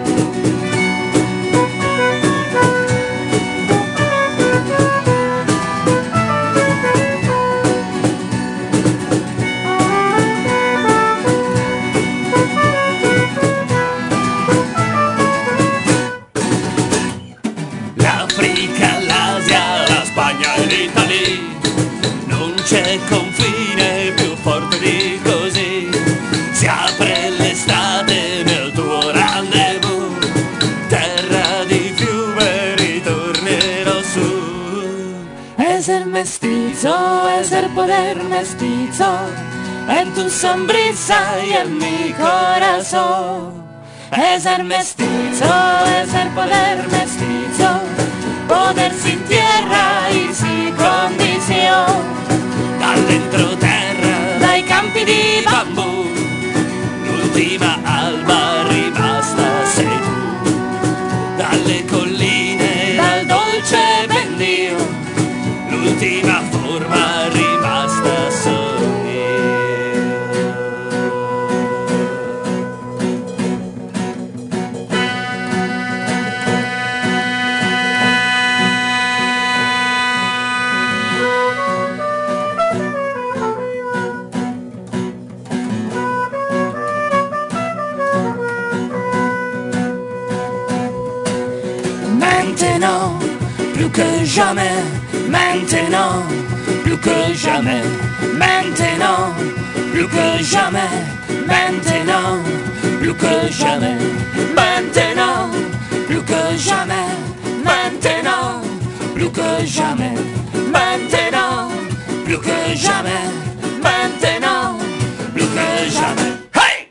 L'Africa, l'Asia, la Spagna e l'Italia, non c'è confine più forte di così. Si apre l'estate nel tuo rendezvous, terra di fiume ritornerò su. Es el mestizo, es el poder mestizo, en tu sonrisa y en mi corazón. Es el mestizo, es el poder mestizo, poder sin tierra y sin condición. Dall'entroterra, dai campi di bambù, l'ultima alba rimasta sei tu. Dalle colline, dal dolce pendio, l'ultima forma rimasta sono Maintenant, plus que jamais, maintenant, plus que jamais, maintenant, plus que jamais, maintenant, plus que jamais, maintenant, plus que jamais, maintenant, plus que jamais, maintenant, plus que jamais, maintenant, plus que jamais. Hey!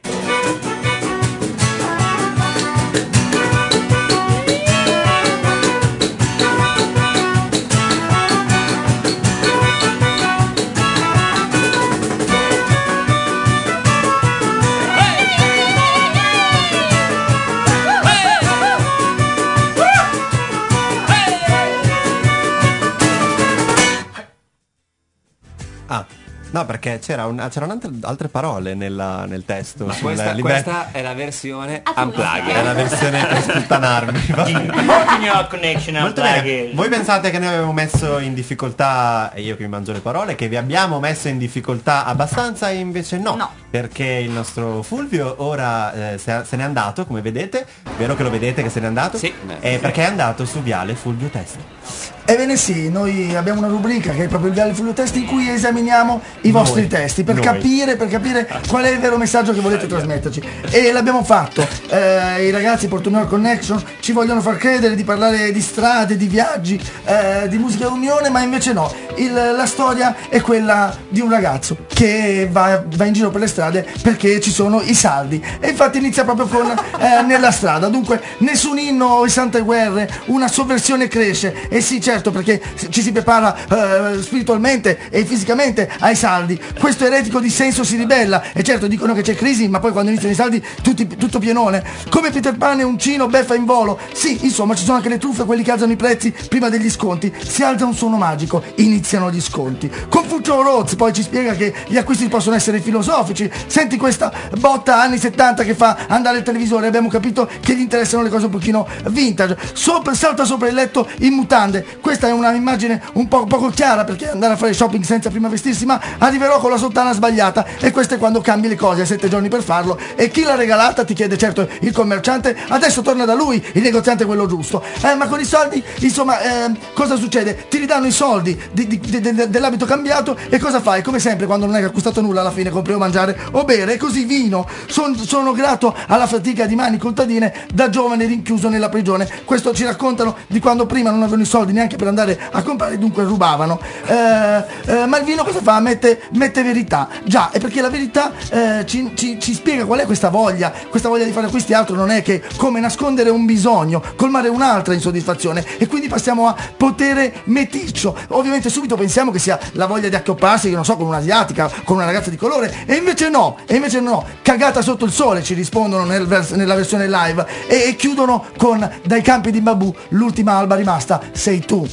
No, perché c'era un- c'erano altre, altre parole nella- nel testo. Ma sul questa, liber- questa è la versione unplugged. È la versione per sputtanarmi. Continuo connection Molto bene. Voi pensate che noi abbiamo messo in difficoltà, e io che mi mangio le parole, che vi abbiamo messo in difficoltà abbastanza, e invece no, No. perché il nostro Fulvio ora eh, se, se n'è andato, come vedete, vero che lo vedete che se n'è andato? Sì. Eh, perché è andato su Viale Fulvio Testi. Ebbene sì, noi abbiamo una rubrica che è proprio il Viale Fulvio Testi in cui esaminiamo i Noi. vostri testi per Noi. capire, per capire qual è il vero messaggio che volete trasmetterci. E l'abbiamo fatto. Eh, I ragazzi Portugnol Connection ci vogliono far credere di parlare di strade, di viaggi, eh, di musica unione, ma invece no. Il- la storia è quella di un ragazzo che va, va in giro per le strade perché ci sono i saldi. E infatti inizia proprio con eh, Nella strada. Dunque, nessun inno e sante guerre, una sovversione cresce. E sì, certo, perché ci si prepara eh, spiritualmente e fisicamente ai saldi. Questo eretico dissenso si ribella. E certo, dicono che c'è crisi, ma poi quando iniziano i saldi tutti, tutto pienone. Come Peter Pan e Uncino beffa in volo. Sì, insomma, ci sono anche le truffe, quelli che alzano i prezzi prima degli sconti. Si alza un suono magico, iniziano gli sconti. Confucio Rhodes poi ci spiega che gli acquisti possono essere filosofici. Senti questa botta anni settanta che fa andare il televisore. Abbiamo capito che gli interessano le cose un pochino vintage. Sopra, salta sopra il letto in mutande. Questa è una immagine un po' poco chiara, perché andare a fare shopping senza prima vestirsi, ma arriverò con la sottana sbagliata. E questo è quando cambi le cose, hai sette giorni per farlo. E chi l'ha regalata? Ti chiede certo il commerciante. Adesso torna da lui, il negoziante è quello giusto. Eh, ma con i soldi, insomma, eh, cosa succede? Ti ridanno i soldi di- di- de- de- dell'abito cambiato e cosa fai? Come sempre, quando non hai acquistato nulla, alla fine compri o mangiare o bere. E così vino. Son- sono grato alla fatica di mani contadine da giovane rinchiuso nella prigione. Questo ci raccontano di quando prima non avevano i soldi neanche per andare a comprare, dunque rubavano. Eh, eh, ma il vino cosa fa? Mette, mette verità. Già, è perché la verità eh, ci, ci- ci spiega qual è questa voglia. Questa voglia di fare acquisti altro non è che come nascondere un bisogno, colmare un'altra insoddisfazione. E quindi passiamo a potere meticcio. Ovviamente subito pensiamo che sia la voglia di acchiopparsi, che non so, con un'asiatica, con una ragazza di colore. E invece no, e invece no. Cagata sotto il sole, ci rispondono nel vers- nella versione live. E, e chiudono con Dai campi di Babù, l'ultima alba rimasta sei tu.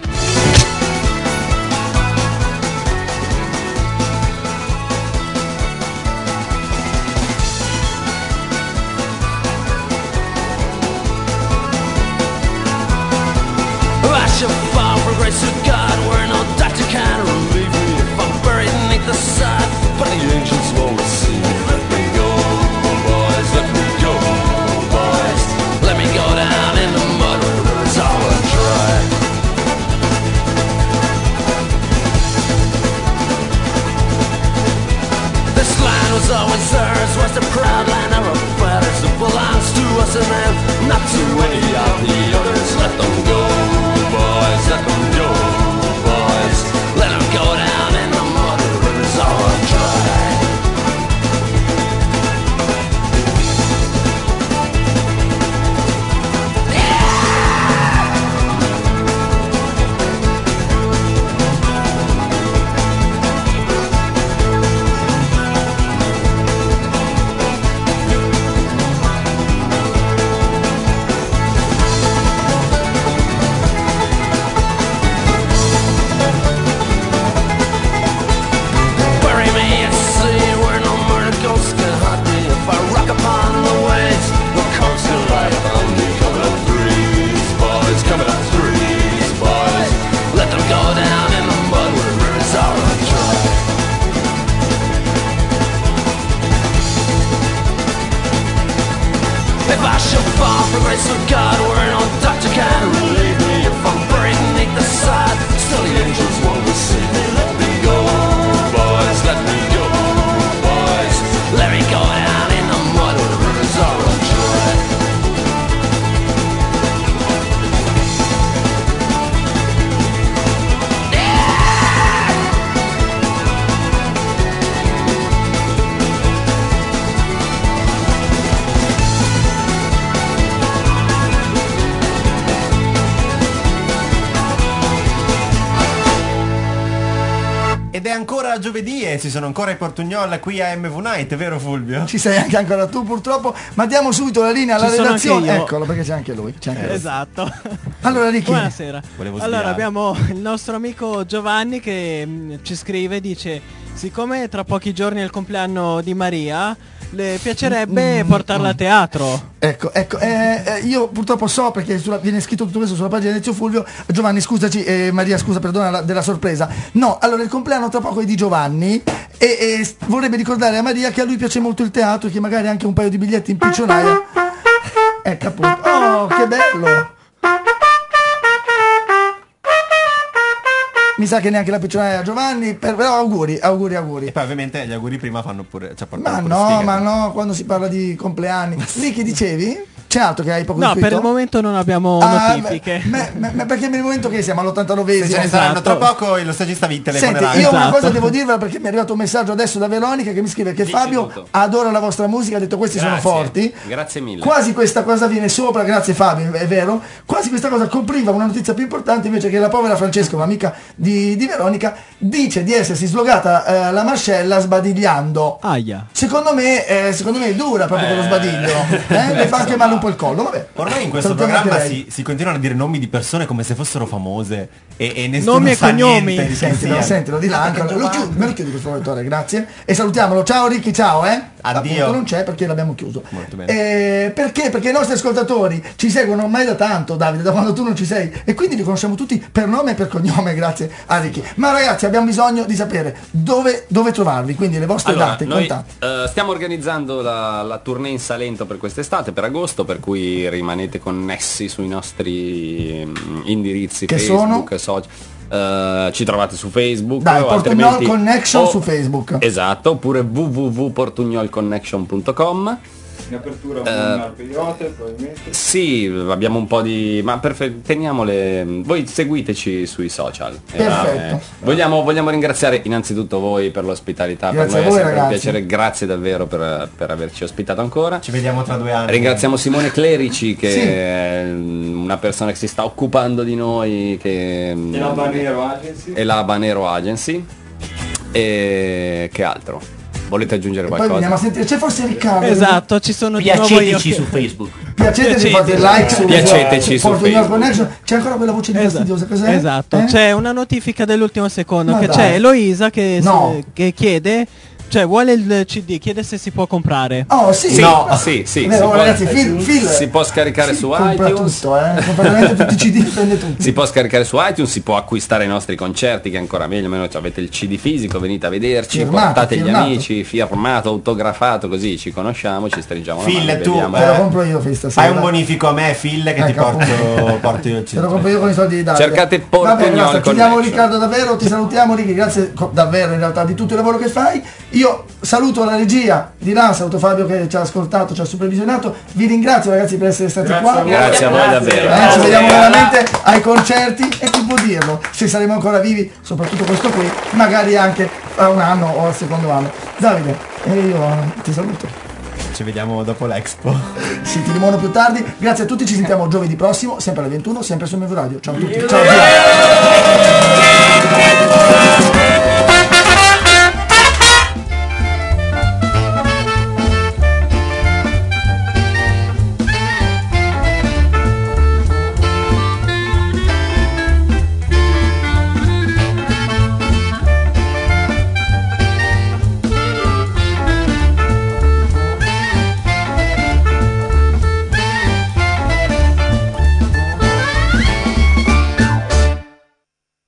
I shall fall for grace of God, where no doctor can relieve me. If I'm buried beneath the sod, but the angels won't receive me. Let me go, boys, let me go, boys. Let me go down in the mud where the rivers all run dry. This land was always ours, was the proud land of our fathers. It belongs to us and them, not to any of the others. Let them go, boys, let them go, boys. Let them go down in the mud, the rivers all run dry. Bury me at sea where no murder ghosts can haunt me. If I rock upon the waves, no coast can lie on me. Coming up threes, boys, coming up threes, boys. Let them go down in the mud where the rivers all run dry. If I shall fall for grace of God, where no doctor can relieve me. If I'm buried beneath the sod, still the angels won't receive me. Let me go, boys, let me go, boys. Let me go down in the mud where the rivers all run dry. Ed è ancora giovedì e ci sono ancora i Portugnol qui a M V Night, vero Fulvio? Ci sei anche ancora tu purtroppo, ma diamo subito la linea alla Ci sono redazione. anche io. Eccolo, perché c'è anche lui. C'è anche lui. Esatto. Allora Ricky, Buonasera. Volevo Allora sviare. abbiamo il nostro amico Giovanni che mh, ci scrive, dice: siccome tra pochi giorni è il compleanno di Maria, le piacerebbe portarla a teatro. Ecco, ecco, eh, eh, io purtroppo so perché sulla, viene scritto tutto questo sulla pagina di Ezio Fulvio. Giovanni, scusaci, eh, Maria, scusa, perdona la, della sorpresa. No, allora il compleanno tra poco è di Giovanni e, e vorrebbe ricordare a Maria che a lui piace molto il teatro e che magari anche un paio di biglietti in piccionaia. Ecco appunto. Oh, che bello! Mi sa che neanche la piccionaia a Giovanni, per, però auguri, auguri, auguri. E poi ovviamente gli auguri prima fanno pure... Cioè, Ma pure no, sfiga. ma no, quando si parla di compleanni. Lì che dicevi? C'è altro che hai poco No, scritto? per il momento non abbiamo Ah, notifiche. beh, beh, beh, perché nel momento che siamo all'ottantanovesimo, Se ce ne saranno tra poco, lo stagista vi telefonerà. Senti, io una Esatto. cosa devo dirvela perché mi è arrivato un messaggio adesso da Veronica che mi scrive che Dici Fabio tutto. adora la vostra musica, ha detto questi Grazie. sono forti. Grazie mille. Quasi questa cosa viene sopra, grazie Fabio, è vero. Quasi questa cosa copriva una notizia più importante invece che la povera Francesca, un'amica di, di Veronica, dice di essersi slogata eh, la mascella sbadigliando. Aia. Secondo me, eh, secondo me è dura proprio quello sbadiglio. Eh? Le fa anche male un po' il collo. Vabbè. Ormai in questo Salutiamo programma anche lei. si, si continuano a dire nomi di persone come se fossero famose e, e nessuno Nomi e sa cognomi. niente di chi Sentilo, sia. sentilo di là, anche, lo chiudo, me lo chiudi questo monitor, grazie. E salutiamolo, ciao Ricky, ciao eh. Addio. Appunto non c'è perché l'abbiamo chiuso. Molto bene. Eh, perché? Perché i nostri ascoltatori ci seguono ormai da tanto, Davide, da quando tu non ci sei. E quindi li conosciamo tutti per nome e per cognome, grazie a Ricky. Ma ragazzi, abbiamo bisogno di sapere dove, dove trovarvi, quindi le vostre Allora, date, noi contatti. eh, stiamo organizzando la, la tournée in Salento per quest'estate, per agosto, per cui rimanete connessi sui nostri mm, indirizzi Che Facebook, social. Eh, ci trovate su Facebook. Dai, o Portugnol altrimenti- Connection o- su Facebook. Esatto, oppure w w w punto portugnol connection punto com. In apertura Eh, con Arpegiote, probabilmente. Sì, abbiamo un po' di... ma perfe- teniamole... Voi seguiteci sui social. Eh, Perfetto. eh, vogliamo, vogliamo ringraziare innanzitutto voi per l'ospitalità, Grazie per a noi voi, è sempre un ragazzi. piacere, grazie davvero per, per averci ospitato ancora. Ci vediamo tra due anni. Ringraziamo Simone Clerici che Sì. è una persona che si sta occupando di noi, che E la Banero Agency. è la Banero Agency. E che altro? Volete aggiungere Poi veniamo a qualcosa? sentire, c'è forse Riccardo. Esatto, ci sono di nuovo io. Piaceteci su Facebook. Piaceteci, fate like su Piaceteci su Portugnol Facebook. Connection. C'è ancora quella voce di fastidiosa, cos'è? Esatto, Eh? c'è una notifica dell'ultimo secondo Ma che dai. c'è Eloisa che, No. che chiede, cioè vuole il C D, chiede se si può comprare. Oh sì, Sì, no. sì, sì, Vero, si può- ragazzi, Phil, Phil si può scaricare su compra iTunes. tutto, eh. Completamente tutti i C D, prende tutto. Si può scaricare su iTunes, si può acquistare i nostri concerti, che è ancora meglio, almeno avete il C D fisico, venite a vederci, Firmato, portate gli firmato. amici, firmato, autografato, così ci conosciamo, ci stringiamo la Phil, mano, tu, beviamo. Te lo eh, compro io, Phil, stasera. Fai un bonifico a me, Phil, che ti Ecco, porto, porto io il Te lo compro io con i soldi di Davide. Cercate Vabbè, Portugnol basta, chiudiamo Connection. Riccardo davvero, ti salutiamo Ricky, grazie co- davvero in realtà di tutto il lavoro che fai. Io saluto la regia di là, saluto Fabio che ci ha ascoltato, ci ha supervisionato. Vi ringrazio ragazzi per essere stati Grazie qua. a voi. Grazie a voi davvero. Eh, ci vediamo veramente ai concerti e chi può dirlo, se saremo ancora vivi, soprattutto questo qui, magari anche a un anno o al secondo anno. Davide, e io ti saluto. Ci vediamo dopo l'Expo. Sì, ti limono più tardi. Grazie a tutti, ci sentiamo giovedì prossimo, sempre alle ventuno, sempre su M V Radio. Ciao a tutti. Ciao.